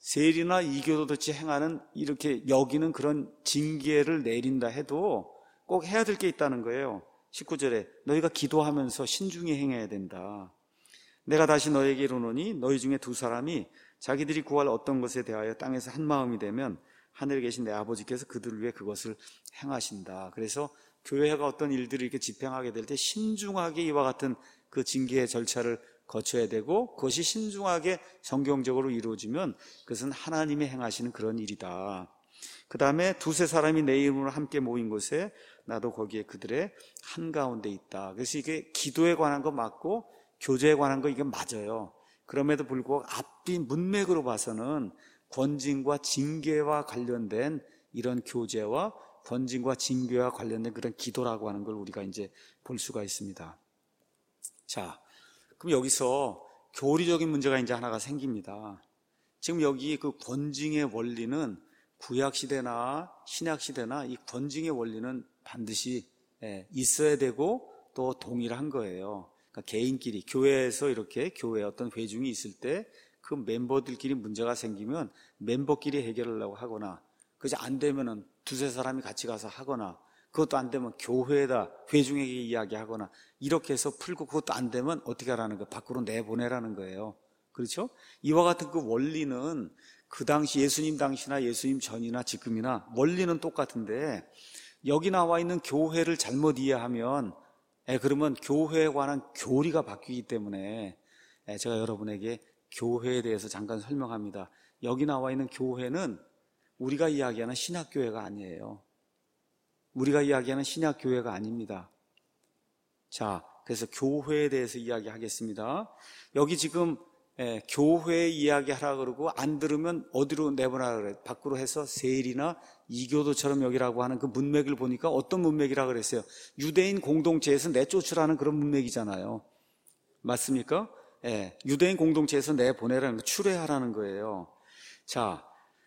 세리나 이교도같이 행하는 이렇게 여기는 그런 징계를 내린다 해도 꼭 해야 될 게 있다는 거예요. 십구 절에 너희가 기도하면서 신중히 행해야 된다. 내가 다시 너에게 이르노니 너희 중에 두 사람이 자기들이 구할 어떤 것에 대하여 땅에서 한 마음이 되면 하늘에 계신 내 아버지께서 그들을 위해 그것을 행하신다. 그래서 교회가 어떤 일들을 이렇게 집행하게 될 때 신중하게 이와 같은 그 징계의 절차를 거쳐야 되고 그것이 신중하게 성경적으로 이루어지면 그것은 하나님이 행하시는 그런 일이다. 그 다음에 두세 사람이 내 이름으로 함께 모인 곳에 나도 거기에 그들의 한가운데 있다. 그래서 이게 기도에 관한 거 맞고 교제에 관한 거 이게 맞아요. 그럼에도 불구하고 앞뒤 문맥으로 봐서는 권징과 징계와 관련된 이런 교제와 권징과 징계와 관련된 그런 기도라고 하는 걸 우리가 이제 볼 수가 있습니다. 자, 그럼 여기서 교리적인 문제가 이제 하나가 생깁니다. 지금 여기 그 권징의 원리는 구약시대나 신약시대나 이 권징의 원리는 반드시 있어야 되고 또 동일한 거예요. 그러니까 개인끼리 교회에서 이렇게 교회 어떤 회중이 있을 때 그 멤버들끼리 문제가 생기면 멤버끼리 해결하려고 하거나, 그지 안 되면은 두세 사람이 같이 가서 하거나, 그것도 안 되면 교회에다 회중에게 이야기하거나 이렇게 해서 풀고, 그것도 안 되면 어떻게 하라는 거예요? 밖으로 내보내라는 거예요. 그렇죠? 이와 같은 그 원리는 그 당시 예수님 당시나 예수님 전이나 지금이나 원리는 똑같은데, 여기 나와 있는 교회를 잘못 이해하면 에, 그러면 교회에 관한 교리가 바뀌기 때문에 에, 제가 여러분에게 교회에 대해서 잠깐 설명합니다. 여기 나와 있는 교회는 우리가 이야기하는 신약교회가 아니에요. 우리가 이야기하는 신약교회가 아닙니다. 자, 그래서 교회에 대해서 이야기하겠습니다. 여기 지금 예, 교회 이야기하라 그러고 안 들으면 어디로 내보내라 그래요? 밖으로 해서 세일이나 이교도처럼 여기라고 하는 그 문맥을 보니까 어떤 문맥이라 그랬어요? 유대인 공동체에서 내쫓으라는 그런 문맥이잖아요. 맞습니까? 예, 유대인 공동체에서 내보내라는 거, 출애하라는 거예요. 자,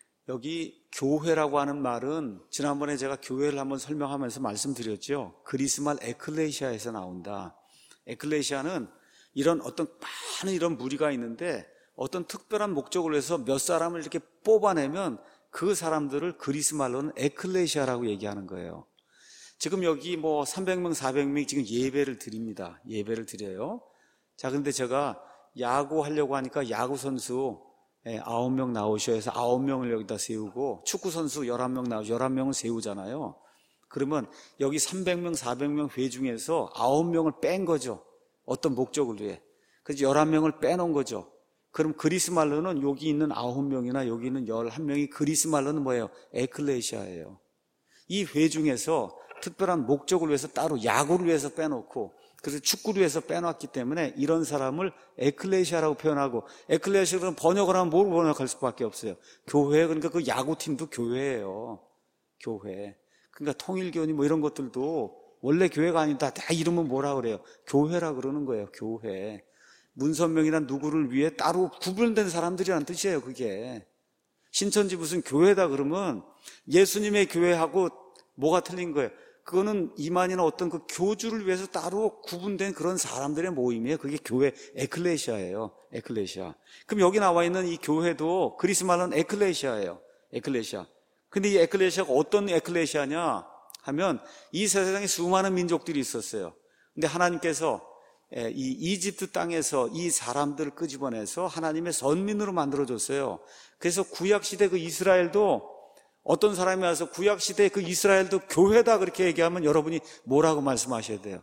여기 교회라고 하는 말은 지난번에 제가 교회를 한번 설명하면서 말씀드렸죠. 그리스 말 에클레시아에서 나온다. 에클레시아는 이런 어떤 많은 이런 무리가 있는데 어떤 특별한 목적을 위해서 몇 사람을 이렇게 뽑아내면 그 사람들을 그리스 말로는 에클레시아라고 얘기하는 거예요. 지금 여기 뭐 삼백 명, 사백 명이 지금 예배를 드립니다. 예배를 드려요. 자, 근데 제가 야구 하려고 하니까 야구 선수 아홉 명 나오셔야 해서 아홉 명을 여기다 세우고, 축구 선수 열한 명 나오셔 열한 명을 세우잖아요. 그러면 여기 삼백 명, 사백 명 회 중에서 아홉 명을 뺀 거죠. 어떤 목적을 위해. 그래서 열한 명을 빼놓은 거죠. 그럼 그리스 말로는 여기 있는 아홉 명이나 여기 있는 열한 명이 그리스 말로는 뭐예요? 에클레시아예요. 이 회 중에서 특별한 목적을 위해서 따로 야구를 위해서 빼놓고, 그래서 축구를 위해서 빼놨기 때문에 이런 사람을 에클레시아라고 표현하고, 에클레시아는 번역을 하면 뭘 번역할 수밖에 없어요? 교회. 그러니까 그 야구팀도 교회예요. 교회. 그러니까 통일교니 뭐 이런 것들도 원래 교회가 아니다. 다 이름은 뭐라 그래요? 교회라 그러는 거예요. 교회. 문선명이나 누구를 위해 따로 구분된 사람들이라는 뜻이에요. 그게. 신천지 무슨 교회다 그러면 예수님의 교회하고 뭐가 틀린 거예요? 그거는 이만이나 어떤 그 교주를 위해서 따로 구분된 그런 사람들의 모임이에요. 그게 교회, 에클레시아예요. 에클레시아. 그럼 여기 나와 있는 이 교회도 그리스 말로는 에클레시아예요. 에클레시아. 근데 이 에클레시아가 어떤 에클레시아냐 하면 이 세상에 수많은 민족들이 있었어요. 근데 하나님께서 이 이집트 땅에서 이 사람들을 끄집어내서 하나님의 선민으로 만들어줬어요. 그래서 구약시대 그 이스라엘도 어떤 사람이 와서 구약시대 그 이스라엘도 교회다 그렇게 얘기하면 여러분이 뭐라고 말씀하셔야 돼요?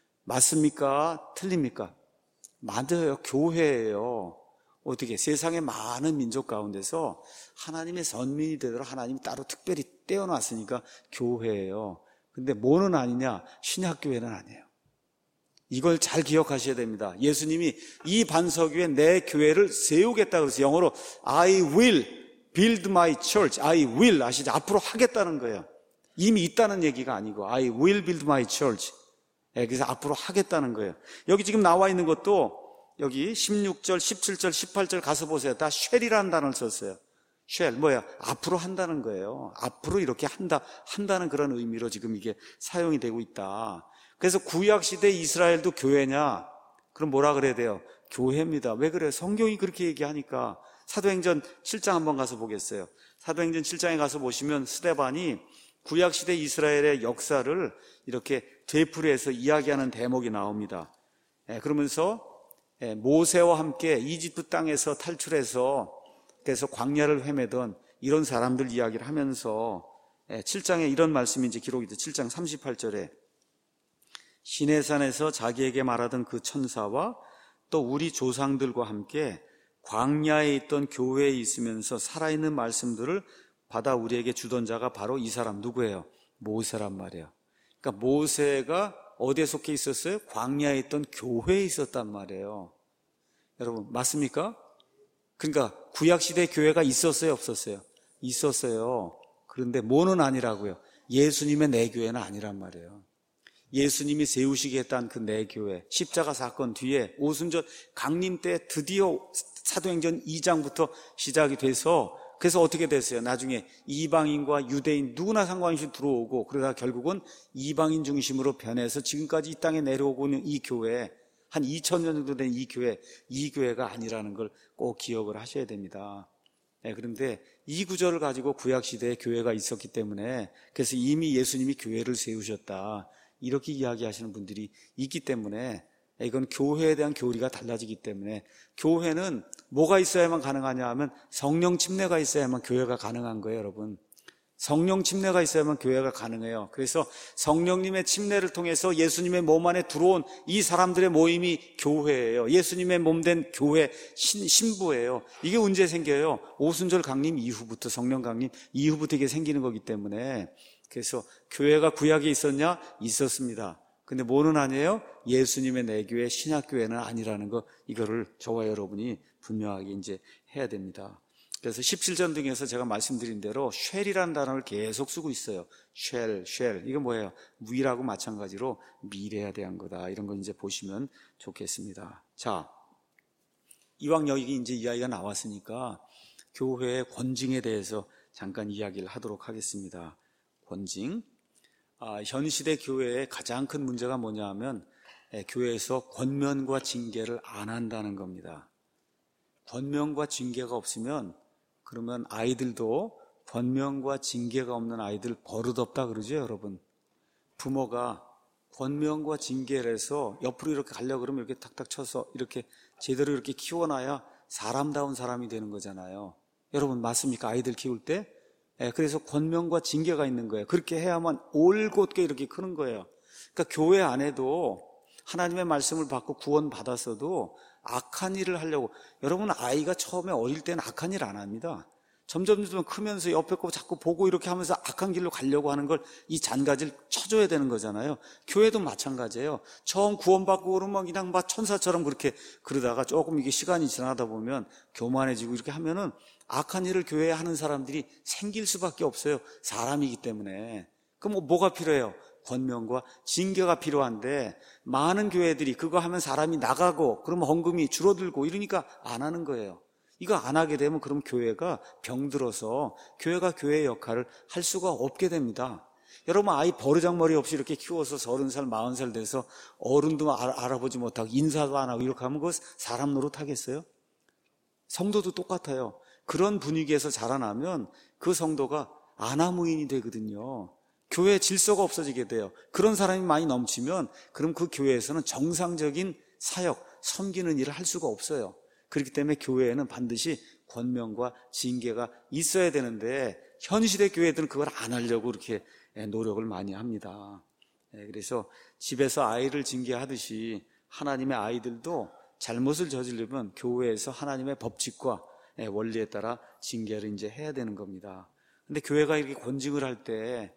맞습니까? 틀립니까? 맞아요. 교회예요. 어떻게 세상의 많은 민족 가운데서 하나님의 선민이 되도록 하나님이 따로 특별히 떼어놨으니까 교회예요. 근데 뭐는 아니냐? 신약교회는 아니에요. 이걸 잘 기억하셔야 됩니다. 예수님이 이 반석 위에 내 교회를 세우겠다 그래서 영어로 I will build my church. I will 아시죠? 앞으로 하겠다는 거예요. 이미 있다는 얘기가 아니고 I will build my church. 그래서 앞으로 하겠다는 거예요. 여기 지금 나와 있는 것도 여기 십육 절, 십칠 절, 십팔 절 가서 보세요. 다 쉘이라는 단어를 썼어요. 쉘, 뭐야? 앞으로 한다는 거예요. 앞으로 이렇게 한다, 한다는 그런 의미로 지금 이게 사용이 되고 있다. 그래서 구약시대 이스라엘도 교회냐? 그럼 뭐라 그래야 돼요? 교회입니다. 왜 그래요? 성경이 그렇게 얘기하니까. 사도행전 칠 장 한번 가서 보겠어요. 사도행전 칠 장에 가서 보시면 스데반이 구약시대 이스라엘의 역사를 이렇게 되풀이해서 이야기하는 대목이 나옵니다. 그러면서 모세와 함께 이집트 땅에서 탈출해서 그래서 광야를 헤매던 이런 사람들 이야기를 하면서 칠 장에 이런 말씀이 이제 기록이 돼. 칠 장 삼십팔 절에 시내산에서 자기에게 말하던 그 천사와 또 우리 조상들과 함께 광야에 있던 교회에 있으면서 살아있는 말씀들을 받아 우리에게 주던 자가 바로 이 사람 누구예요? 모세란 말이에요. 그러니까 모세가 어디에 속해 있었어요? 광야에 있던 교회에 있었단 말이에요. 여러분 맞습니까? 그러니까 구약시대 교회가 있었어요? 없었어요? 있었어요. 그런데 뭐는 아니라고요? 예수님의 내 교회는 아니란 말이에요. 예수님이 세우시겠다는 그 내 교회, 십자가 사건 뒤에 오순절 강림 때 드디어 사도행전 이 장부터 시작이 돼서, 그래서 어떻게 됐어요? 나중에 이방인과 유대인 누구나 상관없이 들어오고, 그러다 결국은 이방인 중심으로 변해서 지금까지 이 땅에 내려오고 있는 이 교회, 한 이천 년 정도 된 이 교회, 이 교회가 아니라는 걸 꼭 기억을 하셔야 됩니다. 네, 그런데 이 구절을 가지고 구약시대에 교회가 있었기 때문에, 그래서 이미 예수님이 교회를 세우셨다, 이렇게 이야기하시는 분들이 있기 때문에, 이건 교회에 대한 교리가 달라지기 때문에, 교회는 뭐가 있어야만 가능하냐 하면 성령 침례가 있어야만 교회가 가능한 거예요, 여러분. 성령 침례가 있어야만 교회가 가능해요. 그래서 성령님의 침례를 통해서 예수님의 몸 안에 들어온 이 사람들의 모임이 교회예요. 예수님의 몸된 교회 신, 신부예요. 이게 언제 생겨요? 오순절 강림 이후부터, 성령 강림 이후부터 이게 생기는 거기 때문에. 그래서 교회가 구약에 있었냐? 있었습니다. 근데 뭐는 아니에요? 예수님의 내 교회, 신약교회는 아니라는 거, 이거를 저와 여러분이 분명하게 이제 해야 됩니다. 그래서 십칠 전 등에서 제가 말씀드린 대로 쉘이라는 단어를 계속 쓰고 있어요. 쉘, 쉘. 이거 뭐예요? 위라고 마찬가지로 미래에 대한 거다. 이런 거 이제 보시면 좋겠습니다. 자, 이왕 여기 이제 이야기가 나왔으니까 교회의 권징에 대해서 잠깐 이야기를 하도록 하겠습니다. 권징. 아, 현 시대 교회의 가장 큰 문제가 뭐냐 하면, 예, 교회에서 권면과 징계를 안 한다는 겁니다. 권면과 징계가 없으면, 그러면 아이들도 권면과 징계가 없는 아이들 버릇없다 그러죠, 여러분. 부모가 권면과 징계를 해서 옆으로 이렇게 가려고 그러면 이렇게 탁탁 쳐서 이렇게 제대로 이렇게 키워놔야 사람다운 사람이 되는 거잖아요. 여러분 맞습니까? 아이들 키울 때? 예, 그래서 권면과 징계가 있는 거예요. 그렇게 해야만 올곧게 이렇게 크는 거예요. 그러니까 교회 안에도 하나님의 말씀을 받고 구원 받았어도 악한 일을 하려고, 여러분 아이가 처음에 어릴 때는 악한 일 안 합니다. 점점 점점 크면서 옆에 거 자꾸 보고 이렇게 하면서 악한 길로 가려고 하는 걸, 이 잔가지를 쳐줘야 되는 거잖아요. 교회도 마찬가지예요. 처음 구원받고 그러면 그냥 막 천사처럼 그렇게 그러다가 조금 이게 시간이 지나다 보면 교만해지고 이렇게 하면은 악한 일을 교회에 하는 사람들이 생길 수밖에 없어요. 사람이기 때문에. 그럼 뭐가 필요해요? 권면과 징계가 필요한데, 많은 교회들이 그거 하면 사람이 나가고 그러면 헌금이 줄어들고 이러니까 안 하는 거예요. 이거 안 하게 되면 그럼 교회가 병들어서 교회가 교회의 역할을 할 수가 없게 됩니다. 여러분 아이 버르장머리 없이 이렇게 키워서 서른 살 마흔 살 돼서 어른도 알아보지 못하고 인사도 안 하고 이렇게 하면 그거 사람 노릇 하겠어요? 성도도 똑같아요. 그런 분위기에서 자라나면 그 성도가 아나무인이 되거든요. 교회 질서가 없어지게 돼요. 그런 사람이 많이 넘치면 그럼 그 교회에서는 정상적인 사역, 섬기는 일을 할 수가 없어요. 그렇기 때문에 교회에는 반드시 권면과 징계가 있어야 되는데, 현 시대 교회들은 그걸 안 하려고 그렇게 노력을 많이 합니다. 그래서 집에서 아이를 징계하듯이 하나님의 아이들도 잘못을 저지르면 교회에서 하나님의 법칙과 원리에 따라 징계를 이제 해야 되는 겁니다. 근데 교회가 이렇게 권징을 할 때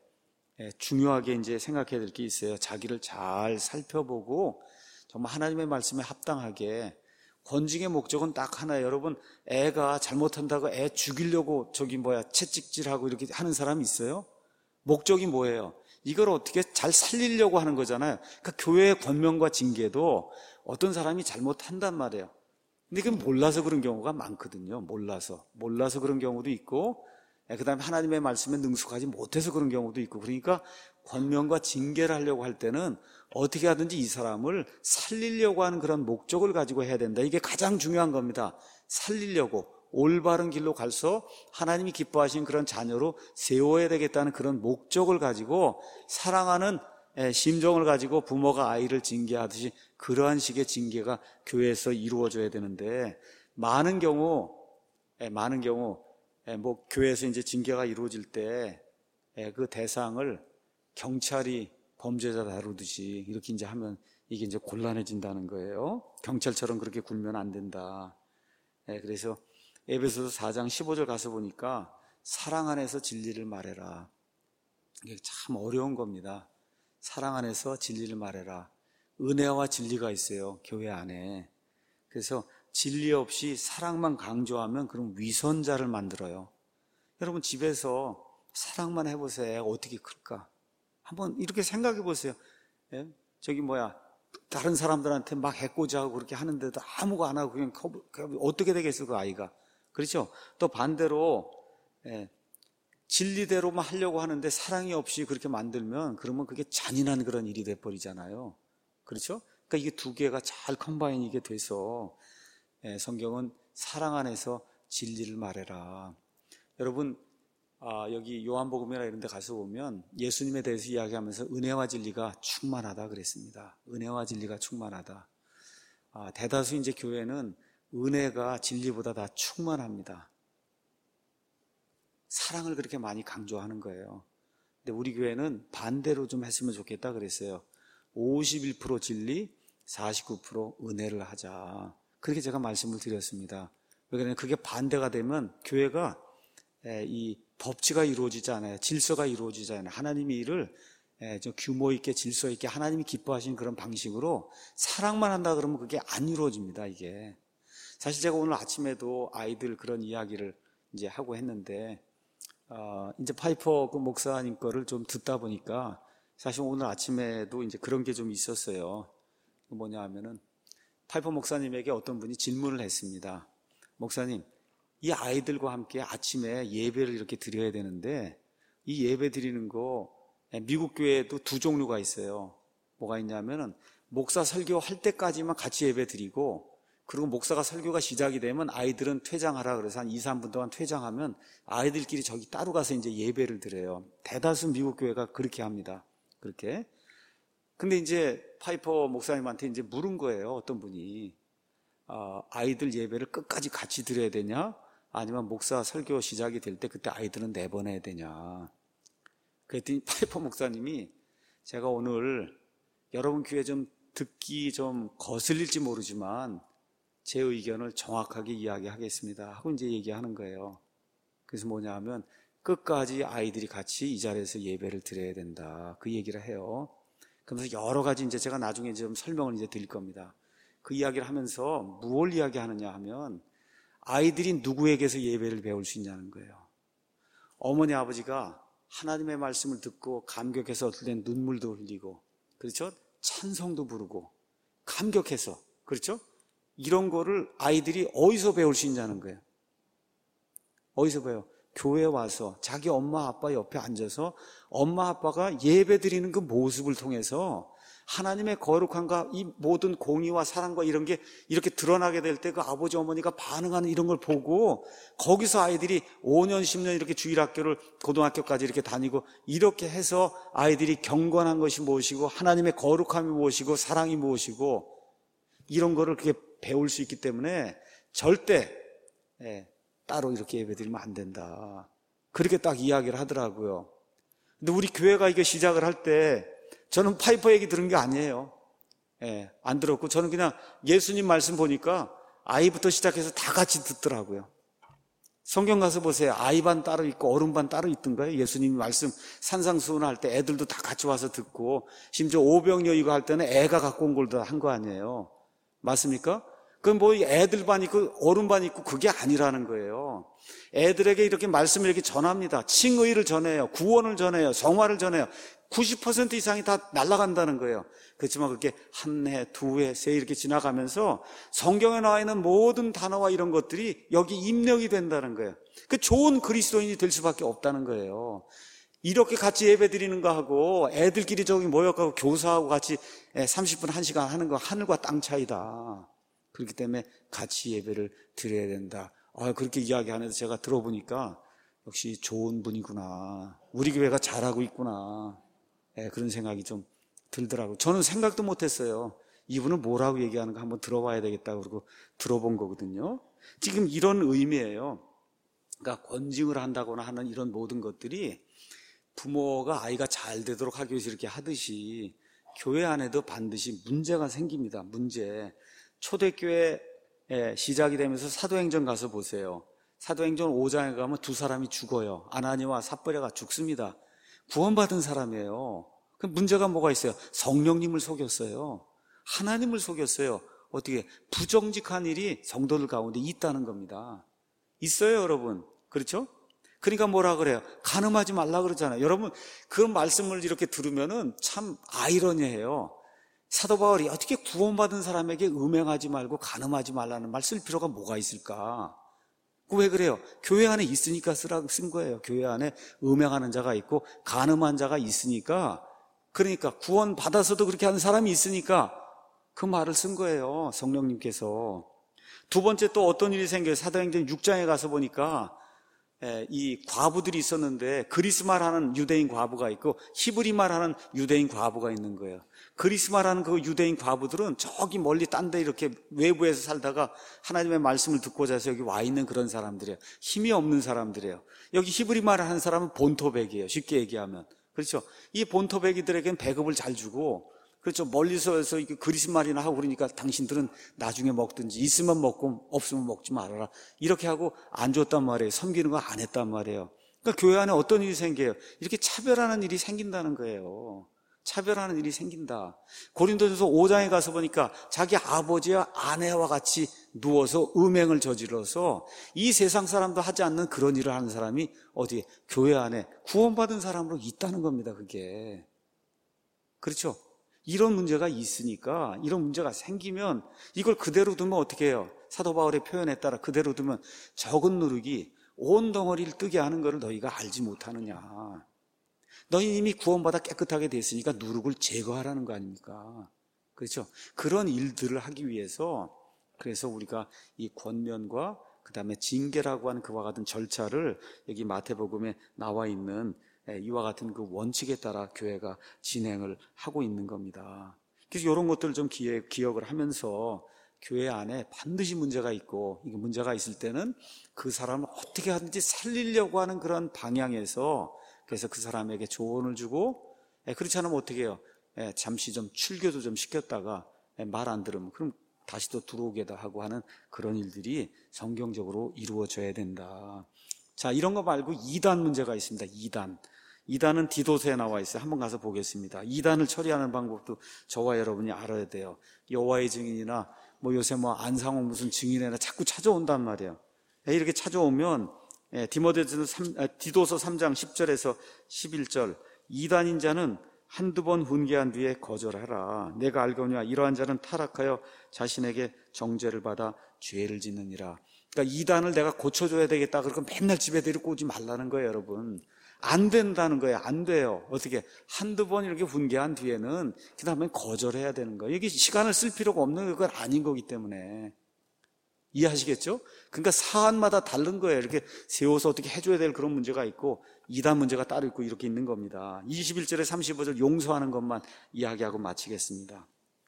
중요하게 이제 생각해야 될 게 있어요. 자기를 잘 살펴보고 정말 하나님의 말씀에 합당하게. 권징의 목적은 딱 하나예요. 여러분 애가 잘못한다고 애 죽이려고 저기 뭐야 채찍질하고 이렇게 하는 사람이 있어요? 목적이 뭐예요? 이걸 어떻게 잘 살리려고 하는 거잖아요. 그러니까 교회의 권면과 징계도 어떤 사람이 잘못한단 말이에요. 근데 그건 몰라서 그런 경우가 많거든요. 몰라서 몰라서 그런 경우도 있고, 그 다음에 하나님의 말씀에 능숙하지 못해서 그런 경우도 있고. 그러니까 권면과 징계를 하려고 할 때는 어떻게 하든지 이 사람을 살리려고 하는 그런 목적을 가지고 해야 된다. 이게 가장 중요한 겁니다. 살리려고 올바른 길로 갈서 하나님이 기뻐하시는 그런 자녀로 세워야 되겠다는 그런 목적을 가지고, 사랑하는 심정을 가지고 부모가 아이를 징계하듯이 그러한 식의 징계가 교회에서 이루어져야 되는데, 많은 경우 많은 경우 뭐 교회에서 이제 징계가 이루어질 때 그 대상을 경찰이 범죄자 다루듯이 이렇게 이제 하면 이게 이제 곤란해진다는 거예요. 경찰처럼 그렇게 굴면 안 된다. 그래서 에베소서 사 장 십오 절 가서 보니까 사랑 안에서 진리를 말해라. 이게 참 어려운 겁니다. 사랑 안에서 진리를 말해라. 은혜와 진리가 있어요, 교회 안에. 그래서 진리 없이 사랑만 강조하면 그럼 위선자를 만들어요. 여러분 집에서 사랑만 해보세요. 어떻게 클까? 한번 이렇게 생각해 보세요. 예? 저기 뭐야, 다른 사람들한테 막 해코지하고 그렇게 하는데도 아무거 안 하고 그냥 어떻게 되겠어, 그 아이가. 그렇죠? 또 반대로 예, 진리대로만 하려고 하는데 사랑이 없이 그렇게 만들면 그러면 그게 잔인한 그런 일이 돼버리잖아요. 그렇죠? 그러니까 이게 두 개가 잘 컴바인이 돼서 예, 성경은 사랑 안에서 진리를 말해라. 여러분 아, 여기 요한복음이나 이런 데 가서 보면 예수님에 대해서 이야기하면서 은혜와 진리가 충만하다 그랬습니다. 은혜와 진리가 충만하다. 아, 대다수 이제 교회는 은혜가 진리보다 다 충만합니다. 사랑을 그렇게 많이 강조하는 거예요. 근데 우리 교회는 반대로 좀 했으면 좋겠다 그랬어요. 오십일 퍼센트 진리, 사십구 퍼센트 은혜를 하자. 그렇게 제가 말씀을 드렸습니다. 왜냐하면 그게 반대가 되면 교회가 이 법치가 이루어지지 않아요. 질서가 이루어지지 않아요. 하나님의 일을 좀 규모 있게 질서 있게 하나님이 기뻐하시는 그런 방식으로 사랑만 한다 그러면 그게 안 이루어집니다. 이게 사실 제가 오늘 아침에도 아이들 그런 이야기를 이제 하고 했는데 어, 이제 파이퍼 그 목사님 거를 좀 듣다 보니까 사실 오늘 아침에도 이제 그런 게 좀 있었어요. 뭐냐 하면은 파이퍼 목사님에게 어떤 분이 질문을 했습니다. 목사님, 이 아이들과 함께 아침에 예배를 이렇게 드려야 되는데 이 예배 드리는 거 미국 교회에도 두 종류가 있어요. 뭐가 있냐면은 목사 설교할 때까지만 같이 예배 드리고 그리고 목사가 설교가 시작이 되면 아이들은 퇴장하라 그래서 한 이, 삼 분 동안 퇴장하면 아이들끼리 저기 따로 가서 이제 예배를 드려요. 대다수 미국 교회가 그렇게 합니다. 그렇게. 근데 이제 파이퍼 목사님한테 이제 물은 거예요. 어떤 분이. 어, 아이들 예배를 끝까지 같이 드려야 되냐? 아니면 목사 설교 시작이 될 때 그때 아이들은 내보내야 되냐? 그랬더니 파이퍼 목사님이 제가 오늘 여러분 교회 좀 듣기 좀 거슬릴지 모르지만 제 의견을 정확하게 이야기하겠습니다 하고 이제 얘기하는 거예요. 그래서 뭐냐 하면 끝까지 아이들이 같이 이 자리에서 예배를 드려야 된다. 그 얘기를 해요. 그러면서 여러 가지 이제 제가 나중에 좀 설명을 이제 드릴 겁니다. 그 이야기를 하면서 무엇을 이야기하느냐 하면 아이들이 누구에게서 예배를 배울 수 있냐는 거예요. 어머니 아버지가 하나님의 말씀을 듣고 감격해서 어떨 땐 눈물도 흘리고 그렇죠? 찬송도 부르고 감격해서 그렇죠? 이런 거를 아이들이 어디서 배울 수 있냐는 거예요. 어디서 배워요? 교회 와서 자기 엄마 아빠 옆에 앉아서 엄마 아빠가 예배 드리는 그 모습을 통해서 하나님의 거룩함과 이 모든 공의와 사랑과 이런 게 이렇게 드러나게 될 때 그 아버지 어머니가 반응하는 이런 걸 보고 거기서 아이들이 오 년, 십 년 이렇게 주일학교를 고등학교까지 이렇게 다니고 이렇게 해서 아이들이 경건한 것이 무엇이고 하나님의 거룩함이 무엇이고 사랑이 무엇이고 이런 거를 그게 배울 수 있기 때문에 절대 예, 따로 이렇게 예배드리면 안 된다. 그렇게 딱 이야기를 하더라고요. 근데 우리 교회가 이게 시작을 할 때 저는 파이퍼 얘기 들은 게 아니에요. 예, 안 들었고 저는 그냥 예수님 말씀 보니까 아이부터 시작해서 다 같이 듣더라고요. 성경 가서 보세요. 아이 반 따로 있고 어른 반 따로 있던가요? 예수님 말씀 산상수훈 할 때 애들도 다 같이 와서 듣고 심지어 오병이어 이거 할 때는 애가 갖고 온 걸 다 한 거 아니에요. 맞습니까? 그건 뭐 애들 반 있고 어른 반 있고 그게 아니라는 거예요. 애들에게 이렇게 말씀을 이렇게 전합니다. 칭의를 전해요. 구원을 전해요. 성화를 전해요. 구십 퍼센트 이상이 다 날아간다는 거예요. 그렇지만 그렇게 한 해, 두 해, 세 해 이렇게 지나가면서 성경에 나와 있는 모든 단어와 이런 것들이 여기 입력이 된다는 거예요. 그 좋은 그리스도인이 될 수밖에 없다는 거예요. 이렇게 같이 예배 드리는 거 하고 애들끼리 저기 모여가고 교사하고 같이 삼십 분, 한 시간 하는 거 하늘과 땅 차이다. 그렇기 때문에 같이 예배를 드려야 된다. 아, 그렇게 이야기하면서 제가 들어보니까 역시 좋은 분이구나. 우리 교회가 잘하고 있구나. 네, 그런 생각이 좀 들더라고요. 저는 생각도 못했어요. 이분은 뭐라고 얘기하는가 한번 들어봐야 되겠다 그러고 들어본 거거든요. 지금 이런 의미예요. 그러니까 권징을 한다거나 하는 이런 모든 것들이 부모가 아이가 잘 되도록 하기 위해서 이렇게 하듯이 교회 안에도 반드시 문제가 생깁니다. 문제. 초대교회 시작이 되면서 사도행전 가서 보세요. 사도행전 오 장에 가면 두 사람이 죽어요. 아나니와 삽비라가 죽습니다. 구원받은 사람이에요. 그 문제가 뭐가 있어요? 성령님을 속였어요. 하나님을 속였어요. 어떻게 부정직한 일이 성도들 가운데 있다는 겁니다. 있어요, 여러분. 그렇죠? 그러니까 뭐라 그래요? 간음하지 말라 그러잖아요. 여러분, 그 말씀을 이렇게 들으면은 참 아이러니해요. 사도 바울이 어떻게 구원받은 사람에게 음행하지 말고 간음하지 말라는 말 쓸 필요가 뭐가 있을까? 왜 그래요? 교회 안에 있으니까 쓰라 쓴 거예요. 교회 안에 음행하는 자가 있고 간음한 자가 있으니까, 그러니까 구원 받아서도 그렇게 하는 사람이 있으니까 그 말을 쓴 거예요. 성령님께서. 두 번째 또 어떤 일이 생겨요? 사도행전 육 장에 가서 보니까 이 과부들이 있었는데 그리스마라는 유대인 과부가 있고 히브리마라는 유대인 과부가 있는 거예요. 그리스마라는 그 유대인 과부들은 저기 멀리 딴 데 이렇게 외부에서 살다가 하나님의 말씀을 듣고자 해서 여기 와 있는 그런 사람들이에요. 힘이 없는 사람들이에요. 여기 히브리마를 하는 사람은 본토백이에요. 쉽게 얘기하면. 그렇죠? 이 본토백이들에겐 배급을 잘 주고, 그렇죠. 멀리서 해서 그리스말이나 하고 그러니까 당신들은 나중에 먹든지 있으면 먹고 없으면 먹지 말아라. 이렇게 하고 안 줬단 말이에요. 섬기는 거 안 했단 말이에요. 그러니까 교회 안에 어떤 일이 생겨요? 이렇게 차별하는 일이 생긴다는 거예요. 차별하는 일이 생긴다. 고린도전서 오 장에 가서 보니까 자기 아버지와 아내와 같이 누워서 음행을 저질러서 이 세상 사람도 하지 않는 그런 일을 하는 사람이 어디 교회 안에 구원받은 사람으로 있다는 겁니다. 그게. 그렇죠? 이런 문제가 있으니까, 이런 문제가 생기면 이걸 그대로 두면 어떻게 해요? 사도 바울의 표현에 따라 그대로 두면 적은 누룩이 온 덩어리를 뜨게 하는 것을 너희가 알지 못하느냐. 너희 이미 구원받아 깨끗하게 됐으니까 누룩을 제거하라는 거 아닙니까? 그렇죠? 그런 일들을 하기 위해서, 그래서 우리가 이 권면과 그 다음에 징계라고 하는 그와 같은 절차를 여기 마태복음에 나와 있는 이와 같은 그 원칙에 따라 교회가 진행을 하고 있는 겁니다. 그래서 이런 것들을 좀 기억을 하면서 교회 안에 반드시 문제가 있고, 이게 문제가 있을 때는 그 사람을 어떻게 하든지 살리려고 하는 그런 방향에서, 그래서 그 사람에게 조언을 주고, 그렇지 않으면 어떻게 해요? 잠시 좀 출교도 좀 시켰다가 말 안 들으면 그럼 다시 또 들어오게도 하고 하는 그런 일들이 성경적으로 이루어져야 된다. 자, 이런 거 말고 이 단 문제가 있습니다. 이 단. 이 단은 디도서에 나와 있어요. 한번 가서 보겠습니다. 이 단을 처리하는 방법도 저와 여러분이 알아야 돼요. 여호와의 증인이나 뭐 요새 뭐 안상홍 무슨 증인이나 자꾸 찾아온단 말이에요. 이렇게 찾아오면 디도서 삼 장 십 절에서 십일 절, 이 단인 자는 한두 번 훈계한 뒤에 거절하라. 내가 알거니와 이러한 자는 타락하여 자신에게 정죄를 받아 죄를 짓느니라. 그러니까 이 단을 내가 고쳐줘야 되겠다. 그러고 맨날 집에 데리고 오지 말라는 거예요, 여러분. 안 된다는 거예요. 안 돼요. 어떻게 한두 번 이렇게 훈계한 뒤에는 그 다음에 거절해야 되는 거예요. 여기 시간을 쓸 필요가 없는 건 아닌 거기 때문에. 이해하시겠죠? 그러니까 사안마다 다른 거예요. 이렇게 세워서 어떻게 해줘야 될 그런 문제가 있고 이 단 문제가 따로 있고 이렇게 있는 겁니다. 이십일 절에 삼십오 절 용서하는 것만 이야기하고 마치겠습니다.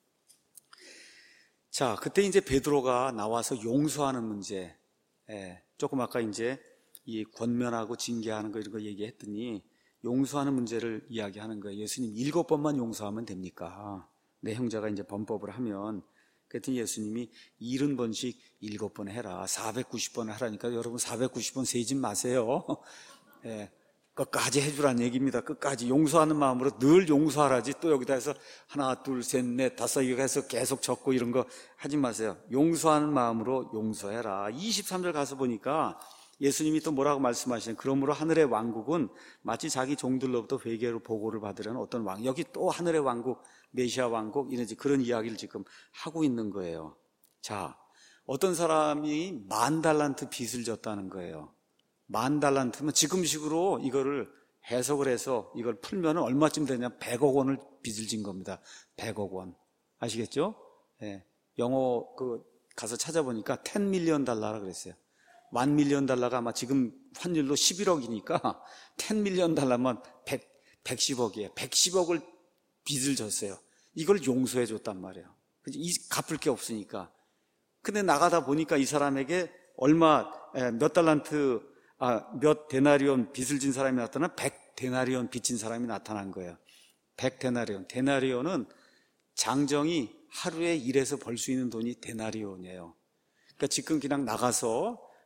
자, 그때 이제 베드로가 나와서 용서하는 문제, 예, 조금 아까 이제 이 권면하고 징계하는 거 이런 거 얘기했더니 용서하는 문제를 이야기하는 거예요. 예수님 일곱 번만 용서하면 됩니까? 내 형제가 이제 범법을 하면. 그랬더니 예수님이 칠십 번씩 일곱 번 해라. 사백구십 번 하라니까 여러분 사백구십 번 세진 마세요. 예, 끝까지 해주라는 얘기입니다. 끝까지 용서하는 마음으로 늘 용서하라지 또 여기다 해서 하나 둘 셋 넷 다섯 이렇게 해서 계속 적고 이런 거 하지 마세요. 용서하는 마음으로 용서해라. 이십삼 절 가서 보니까 예수님이 또 뭐라고 말씀하시는, 그러므로 하늘의 왕국은 마치 자기 종들로부터 회개로 보고를 받으려는 어떤 왕, 여기 또 하늘의 왕국, 메시아 왕국 이런 그런 이야기를 지금 하고 있는 거예요. 자, 어떤 사람이 만 달란트 빚을 졌다는 거예요. 만 달란트면 지금식으로 이거를 해석을 해서 이걸 풀면 얼마쯤 되냐? 백억 원을 빚을 진 겁니다. 백억 원. 아시겠죠? 예. 영어 그 가서 찾아보니까 십 밀리언 달러라 그랬어요. 만 밀리언 달러가 아마 지금 환율로 십일억이니까 십 밀리언 달러면 백, 백십억이에요. 백십억을 빚을 졌어요. 이걸 용서해 줬단 말이에요. 이 갚을 게 없으니까. 근데 나가다 보니까 이 사람에게 얼마, 몇 달란트, 아, 몇 데나리온 빚을 진 사람이 나타나 백 데나리온 빚진 사람이 나타난 거예요. 백 데나리온. 데나리온은 장정이 하루에 일해서 벌 수 있는 돈이 데나리온이에요. 그러니까 지금 그냥 나가서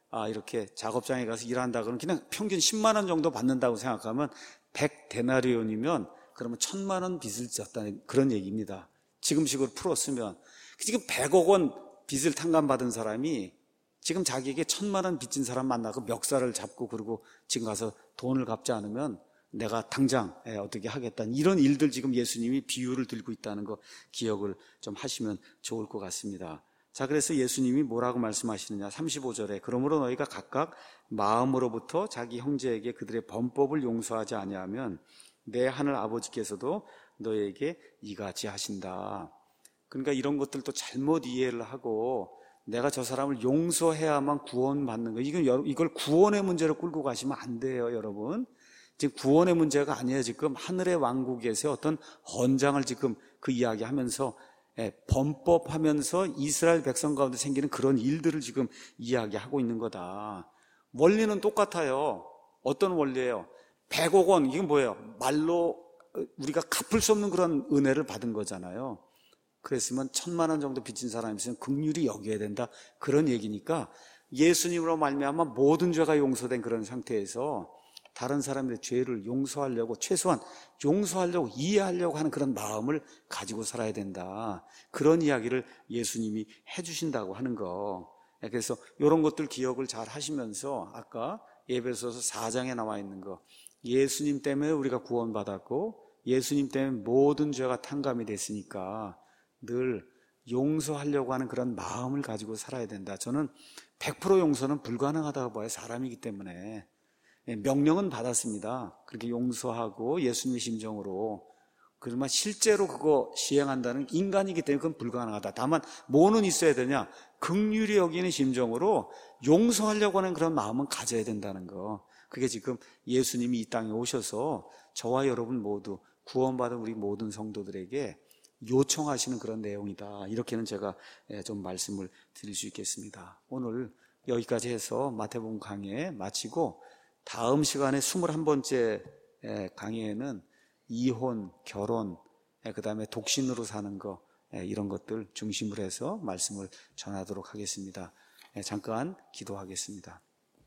아, 이렇게 작업장에 가서 일한다 그러면 그냥 평균 십만 원 정도 받는다고 생각하면 백 데나리온이면 그러면 천만 원 빚을 졌다는 그런 얘기입니다. 지금식으로 풀었으면. 지금 백억 원 빚을 탕감받은 사람이 지금 자기에게 천만 원 빚진 사람 만나고 멱살을 잡고 그러고 지금 가서 돈을 갚지 않으면 내가 당장 어떻게 하겠다. 이런 일들 지금 예수님이 비유를 들고 있다는 거 기억을 좀 하시면 좋을 것 같습니다. 자, 그래서 예수님이 뭐라고 말씀하시느냐. 삼십오 절에 그러므로 너희가 각각 마음으로부터 자기 형제에게 그들의 범법을 용서하지 아니하면 내 하늘 아버지께서도 너희에게 이같이 하신다. 그러니까 이런 것들도 잘못 이해를 하고 내가 저 사람을 용서해야만 구원받는 거. 이건 이걸 구원의 문제로 끌고 가시면 안 돼요, 여러분. 지금 구원의 문제가 아니에요. 지금 하늘의 왕국에서 어떤 헌장을 지금 그 이야기하면서 범법하면서 이스라엘 백성 가운데 생기는 그런 일들을 지금 이야기하고 있는 거다. 원리는 똑같아요. 어떤 원리예요? 백억 원, 이게 뭐예요? 말로 우리가 갚을 수 없는 그런 은혜를 받은 거잖아요. 그랬으면 천만 원 정도 빚진 사람이 있으면 긍휼히 여겨야 된다. 그런 얘기니까 예수님으로 말미암아 모든 죄가 용서된 그런 상태에서 다른 사람의 죄를 용서하려고, 최소한 용서하려고, 이해하려고 하는 그런 마음을 가지고 살아야 된다. 그런 이야기를 예수님이 해주신다고 하는 거. 그래서 이런 것들 기억을 잘 하시면서 아까 에베소서 사 장에 나와 있는 거, 예수님 때문에 우리가 구원받았고 예수님 때문에 모든 죄가 탕감이 됐으니까 늘 용서하려고 하는 그런 마음을 가지고 살아야 된다. 저는 백 퍼센트 용서는 불가능하다고 봐요. 사람이기 때문에. 명령은 받았습니다. 그렇게 용서하고 예수님의 심정으로. 그러면 실제로 그거 시행한다는 인간이기 때문에 그건 불가능하다. 다만 뭐는 있어야 되냐? 긍휼히 여기는 심정으로 용서하려고 하는 그런 마음은 가져야 된다는 거. 그게 지금 예수님이 이 땅에 오셔서 저와 여러분 모두 구원받은 우리 모든 성도들에게 요청하시는 그런 내용이다. 이렇게는 제가 좀 말씀을 드릴 수 있겠습니다. 오늘 여기까지 해서 마태복음 강해 마치고 다음 시간에 이십일 번째 강의에는 이혼, 결혼, 그 다음에 독신으로 사는 거, 이런 것들 중심으로 해서 말씀을 전하도록 하겠습니다. 잠깐 기도하겠습니다.